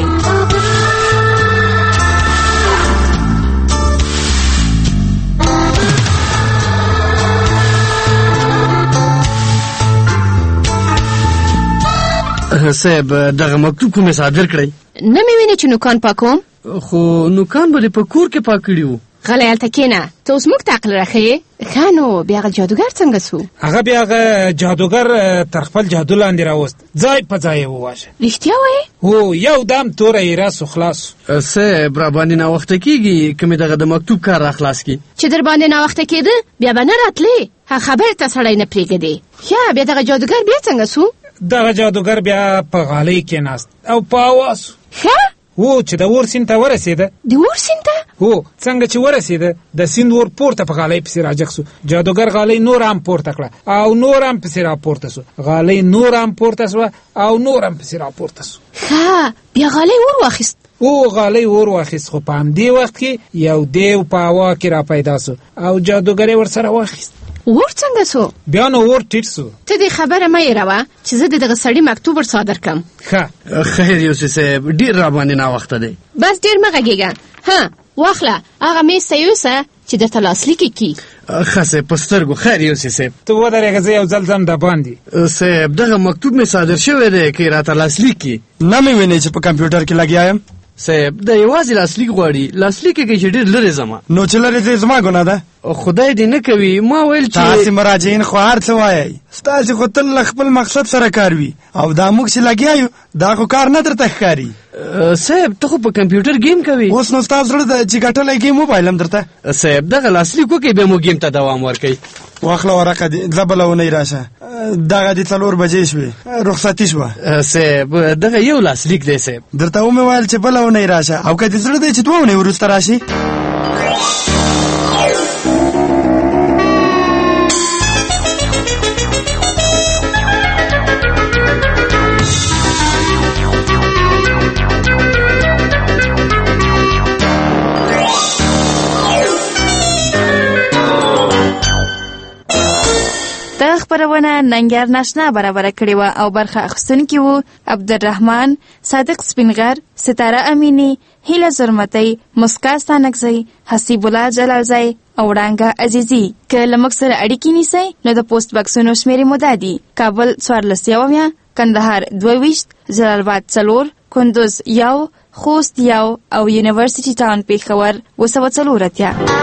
صاحب دغه مکتوب کومې صادر کړی؟ نه مې وینې چې نوکان پاکوم؟ خو نوکان به دې په کور کې پاک کړي وو. غلی هلته کښېنه، ته اوس موږ ته عقل راښیې. ښه نو بیا هغه جادوګر څنګه سو؟ هغه بیا هغه جادوګر تر خپل جادو لاندې راوست، ځای په ځای یې وواژه. رښتیا وایې؟ هو یو دم توره یې راسو خلاص. صاحب را باندې ناوخته کېږي که مې دغه د مکتوب کار را خلاص کړي. چې در باندې ناوخته کېده بیا به نه راتلې. هغه خبرې ته سړی نه پرېږدې. ښه بیا دغه جادوګر بیا څنګه سو؟ دغه جادوګر بیا په غالۍ کېناست او په اواز سو. ښه هو چې د اور سیند ته ورسېده. د اور سیند ته؟ هو څنګه چې ورسېده د سیند اور پورته په غالۍ پسې راجګ سو. جادوګر غالۍ نور هم پورته کړه او نور هم پسې راپورته سو. غالۍ نور هم پورته سوه او نور هم پسې راپورته سو. ښه بیا غالۍ اور واخیست؟ او غالۍ اور واخیست، خو په همدې وخت کې یو دیو په هوا کې را پیدا سو او جادوګر یې ورسره واخیست. اور څنګه سو؟ بیا نو اور ټیټ سو. ته دې خبره مه هېروه چې زه د دغه سړي مکتوب ور صادر کړم. ښه خیر یوسف صاحب ډېر را باندې ناوخته دی. بس ډېر مه غږېږه. ها واخله هغه میز ته یوسه چې درته لاسلیک یې کړي. ښه صاحب په سترګو. خیر یوسف صاحب ته ودرېږه، زه یو ځل ځم د باندې. صاحب دغه مکتوب مې صادر شوی دی که یې راته لاسلیک کړي. نه مې وینې چې په کمپیوټر کې لګیا یم. صاحب د یوازې لاسلیک غواړي، لاسلیک یې کوي چې ډېر لرې ځمه. نو چې لرې ځې زما ګناه ده؟ خدای دې نه کوي، ما ویل چې تاسې مراجعین خو هر څه وایئ، ستاسې خو تل له خپل مقصد سره کار وي او دا موږ چې لګیا یو دا خو کار نه درته ښکاري. صاحب ته خو په کمپیوټر گیم کوي. اوس نو ستا زړه ده چې ګټلی گیم وبایلم درته. صاحب دغه لاسلیک وکړئ بیا مو گیم ته دوام ورکوئ. واخله ورقه دې، ځه بله اونۍ راشه. دغه دې څلور بجې شوې، رخصتي شوه. صاحب دغه یو لاسلیک دی صاحب. درته ومې ویل چې بله اونۍ راشه، او که دې زړه دی چې دوه اونۍ وروسته راشي. خبرونه ننګر ناشنا برابر کړی و او برخه اخیستونکي وو عبدالرحمن، صادق سپینغر، ستاره امینی، هیله زرمتی، مسکا ستانکزی، حسیب الله جلالزی او وړانګه عزیزی. که له موږ سره اړیکې نیسئ نو د پوسټ بکسونو شمېرې مو دا دي: کابل څوارلس یوه، کندهار دوه ویشت، جلال آباد څلور، کندوز یو، خوست یو او یونیورسټي ټاون پېښور اوه سوه څلور اتیا.